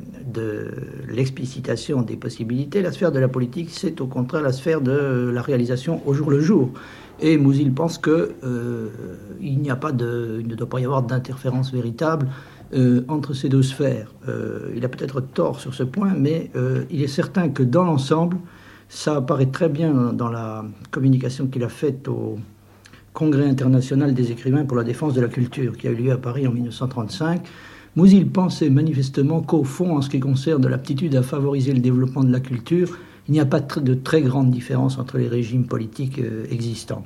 l'explicitation des possibilités, la sphère de la politique, c'est au contraire la sphère de la réalisation au jour le jour. Et Musil pense qu'il ne doit pas y avoir d'interférence véritable entre ces deux sphères. Il a peut-être tort sur ce point, mais il est certain que dans l'ensemble, ça apparaît très bien dans la communication qu'il a faite au Congrès international des écrivains pour la défense de la culture, qui a eu lieu à Paris en 1935. Musil pensait manifestement qu'au fond, en ce qui concerne l'aptitude à favoriser le développement de la culture, il n'y a pas de très grande différence entre les régimes politiques existants.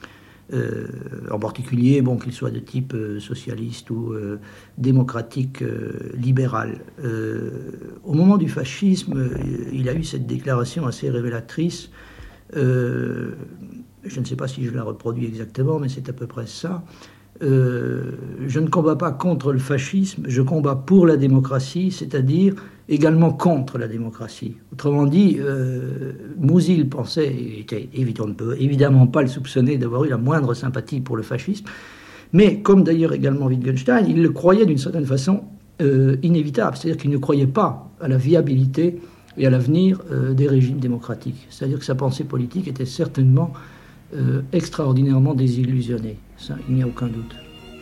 En particulier, qu'ils soient de type socialiste ou démocratique libéral. Au moment du fascisme, il a eu cette déclaration assez révélatrice. Je ne sais pas si je la reproduis exactement, mais c'est à peu près ça. Je ne combats pas contre le fascisme, je combats pour la démocratie, c'est-à-dire également contre la démocratie. Autrement dit, Musil pensait, on ne peut évidemment pas le soupçonner d'avoir eu la moindre sympathie pour le fascisme, mais comme d'ailleurs également Wittgenstein, il le croyait d'une certaine façon inévitable, c'est-à-dire qu'il ne croyait pas à la viabilité et à l'avenir des régimes démocratiques. C'est-à-dire que sa pensée politique était certainement extraordinairement désillusionnée. Ça, il n'y a aucun doute.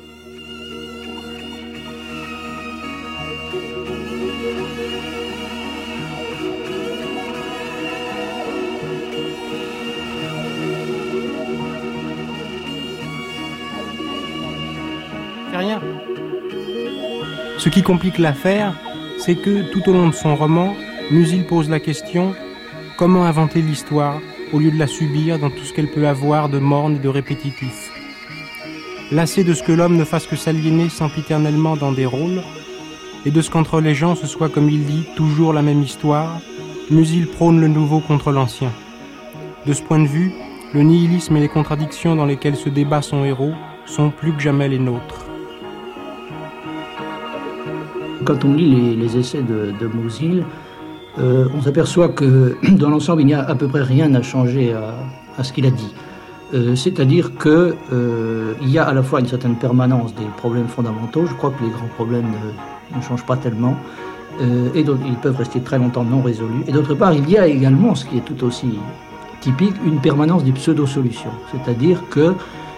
C'est rien. Ce qui complique l'affaire, c'est que tout au long de son roman, Musil pose la question « Comment inventer l'histoire ?» au lieu de la subir dans tout ce qu'elle peut avoir de morne et de répétitif. Lassé de ce que l'homme ne fasse que s'aliéner sempiternellement dans des rôles, et de ce qu'entre les gens ce soit, comme il dit, toujours la même histoire, Musil prône le nouveau contre l'ancien. De ce point de vue, le nihilisme et les contradictions dans lesquelles se débat son héros sont plus que jamais les nôtres. Quand on lit les essais de Musil, on s'aperçoit que dans l'ensemble, il n'y a à peu près rien à changer à ce qu'il a dit. C'est-à-dire qu'il y a à la fois une certaine permanence des problèmes fondamentaux. Je crois que les grands problèmes ne changent pas tellement. et ils peuvent rester très longtemps non résolus. Et d'autre part, il y a également, ce qui est tout aussi typique, une permanence des pseudo-solutions. C'est-à-dire que,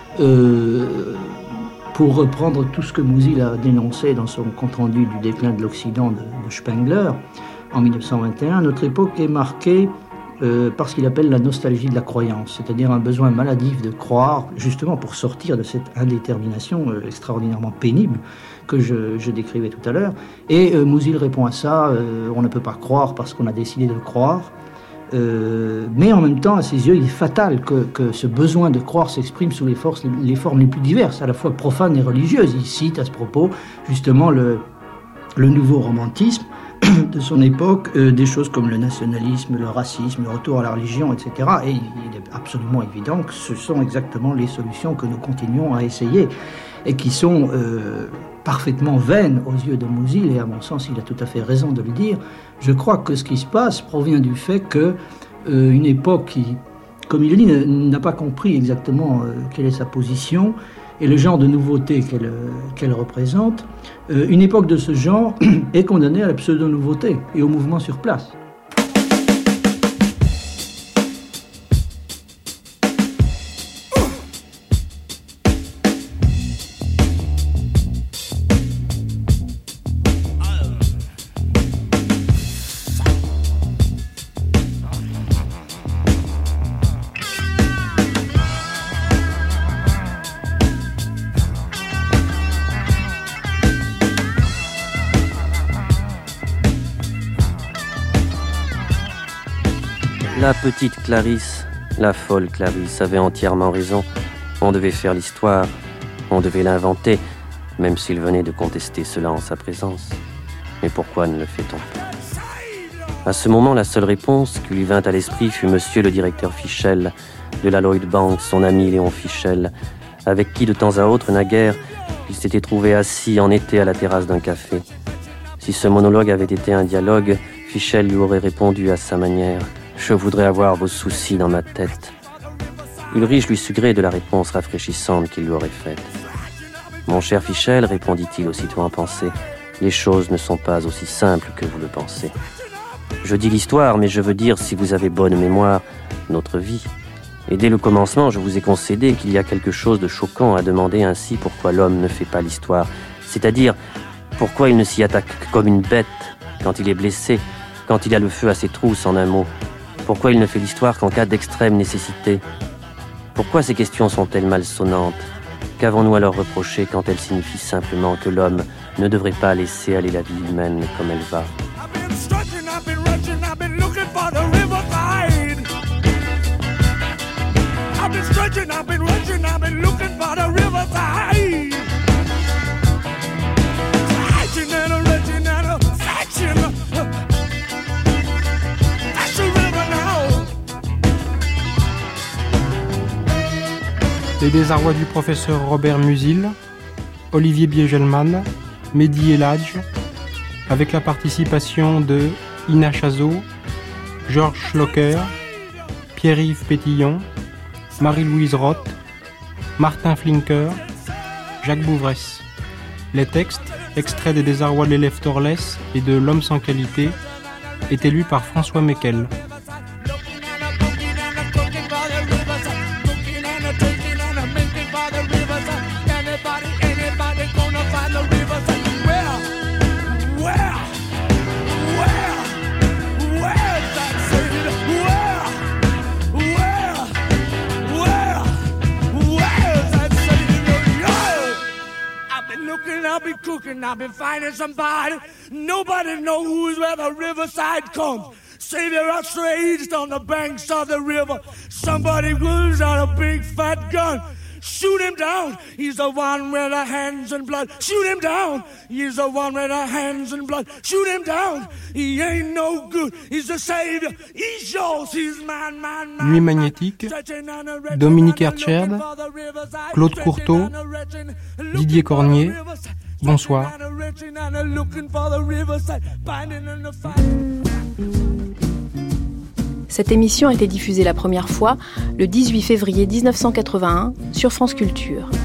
pour reprendre tout ce que Musil a dénoncé dans son compte-rendu du déclin de l'Occident de Spengler, en 1921, notre époque est marquée par ce qu'il appelle la nostalgie de la croyance, c'est-à-dire un besoin maladif de croire, justement pour sortir de cette indétermination extraordinairement pénible que je décrivais tout à l'heure. Et Musil répond à ça, on ne peut pas croire parce qu'on a décidé de croire, mais en même temps, à ses yeux, il est fatal que ce besoin de croire s'exprime sous les formes les plus diverses, à la fois profanes et religieuses. Il cite à ce propos, justement, le nouveau romantisme de son époque, des choses comme le nationalisme, le racisme, le retour à la religion, etc. Et il est absolument évident que ce sont exactement les solutions que nous continuons à essayer et qui sont parfaitement vaines aux yeux de Musil, et à mon sens, il a tout à fait raison de le dire. Je crois que ce qui se passe provient du fait que une époque qui, comme il le dit, n'a pas compris exactement quelle est sa position et le genre de nouveauté qu'elle représente, une époque de ce genre est condamnée à la pseudo-nouveauté et au mouvement sur place. La petite Clarisse, la folle Clarisse, avait entièrement raison. On devait faire l'histoire, on devait l'inventer, même s'il venait de contester cela en sa présence. Mais pourquoi ne le fait-on pas? À ce moment, la seule réponse qui lui vint à l'esprit fut monsieur le directeur Fischel, de la Lloyd Bank, son ami Léon Fischel, avec qui de temps à autre, naguère, il s'était trouvé assis en été à la terrasse d'un café. Si ce monologue avait été un dialogue, Fischel lui aurait répondu à sa manière. Je voudrais avoir vos soucis dans ma tête. Ulrich lui sut gré de la réponse rafraîchissante qu'il lui aurait faite. Mon cher Fischel, répondit-il aussitôt en pensée, les choses ne sont pas aussi simples que vous le pensez. Je dis l'histoire, mais je veux dire, si vous avez bonne mémoire, notre vie. Et dès le commencement, je vous ai concédé qu'il y a quelque chose de choquant à demander ainsi pourquoi l'homme ne fait pas l'histoire. C'est-à-dire, pourquoi il ne s'y attaque que comme une bête, quand il est blessé, quand il a le feu à ses trousses, en un mot. Pourquoi il ne fait l'histoire qu'en cas d'extrême nécessité? Pourquoi ces questions sont-elles malsonnantes? Qu'avons-nous à leur reprocher quand elles signifient simplement que l'homme ne devrait pas laisser aller la vie humaine comme elle va? Les désarrois du professeur Robert Musil, Olivier Biegelman, Mehdi Eladj, avec la participation de Ina Chazot, Georges Schlocker, Pierre-Yves Pétillon, Marie-Louise Roth, Martin Flinker, Jacques Bouvresse. Les textes, extraits des désarrois de l'élève Torlès et de L'homme sans qualité, étaient lus par François Meckel. I've been finding somebody. Nobody knows where the riverside comes. Savior outraged on the banks of the river. Somebody pulls out a big fat gun. Shoot him down. He's the one with the hands and blood. Shoot him down. He's the one with the hands and blood. Shoot him down. He ain't no good. He's the savior. He's yours. He's mine, mine, mine. Nuit magnétique, Dominique Hertzscherd, Claude Courteau, Didier Cornier. Bonsoir. Cette émission a été diffusée la première fois le 18 février 1981 sur France Culture.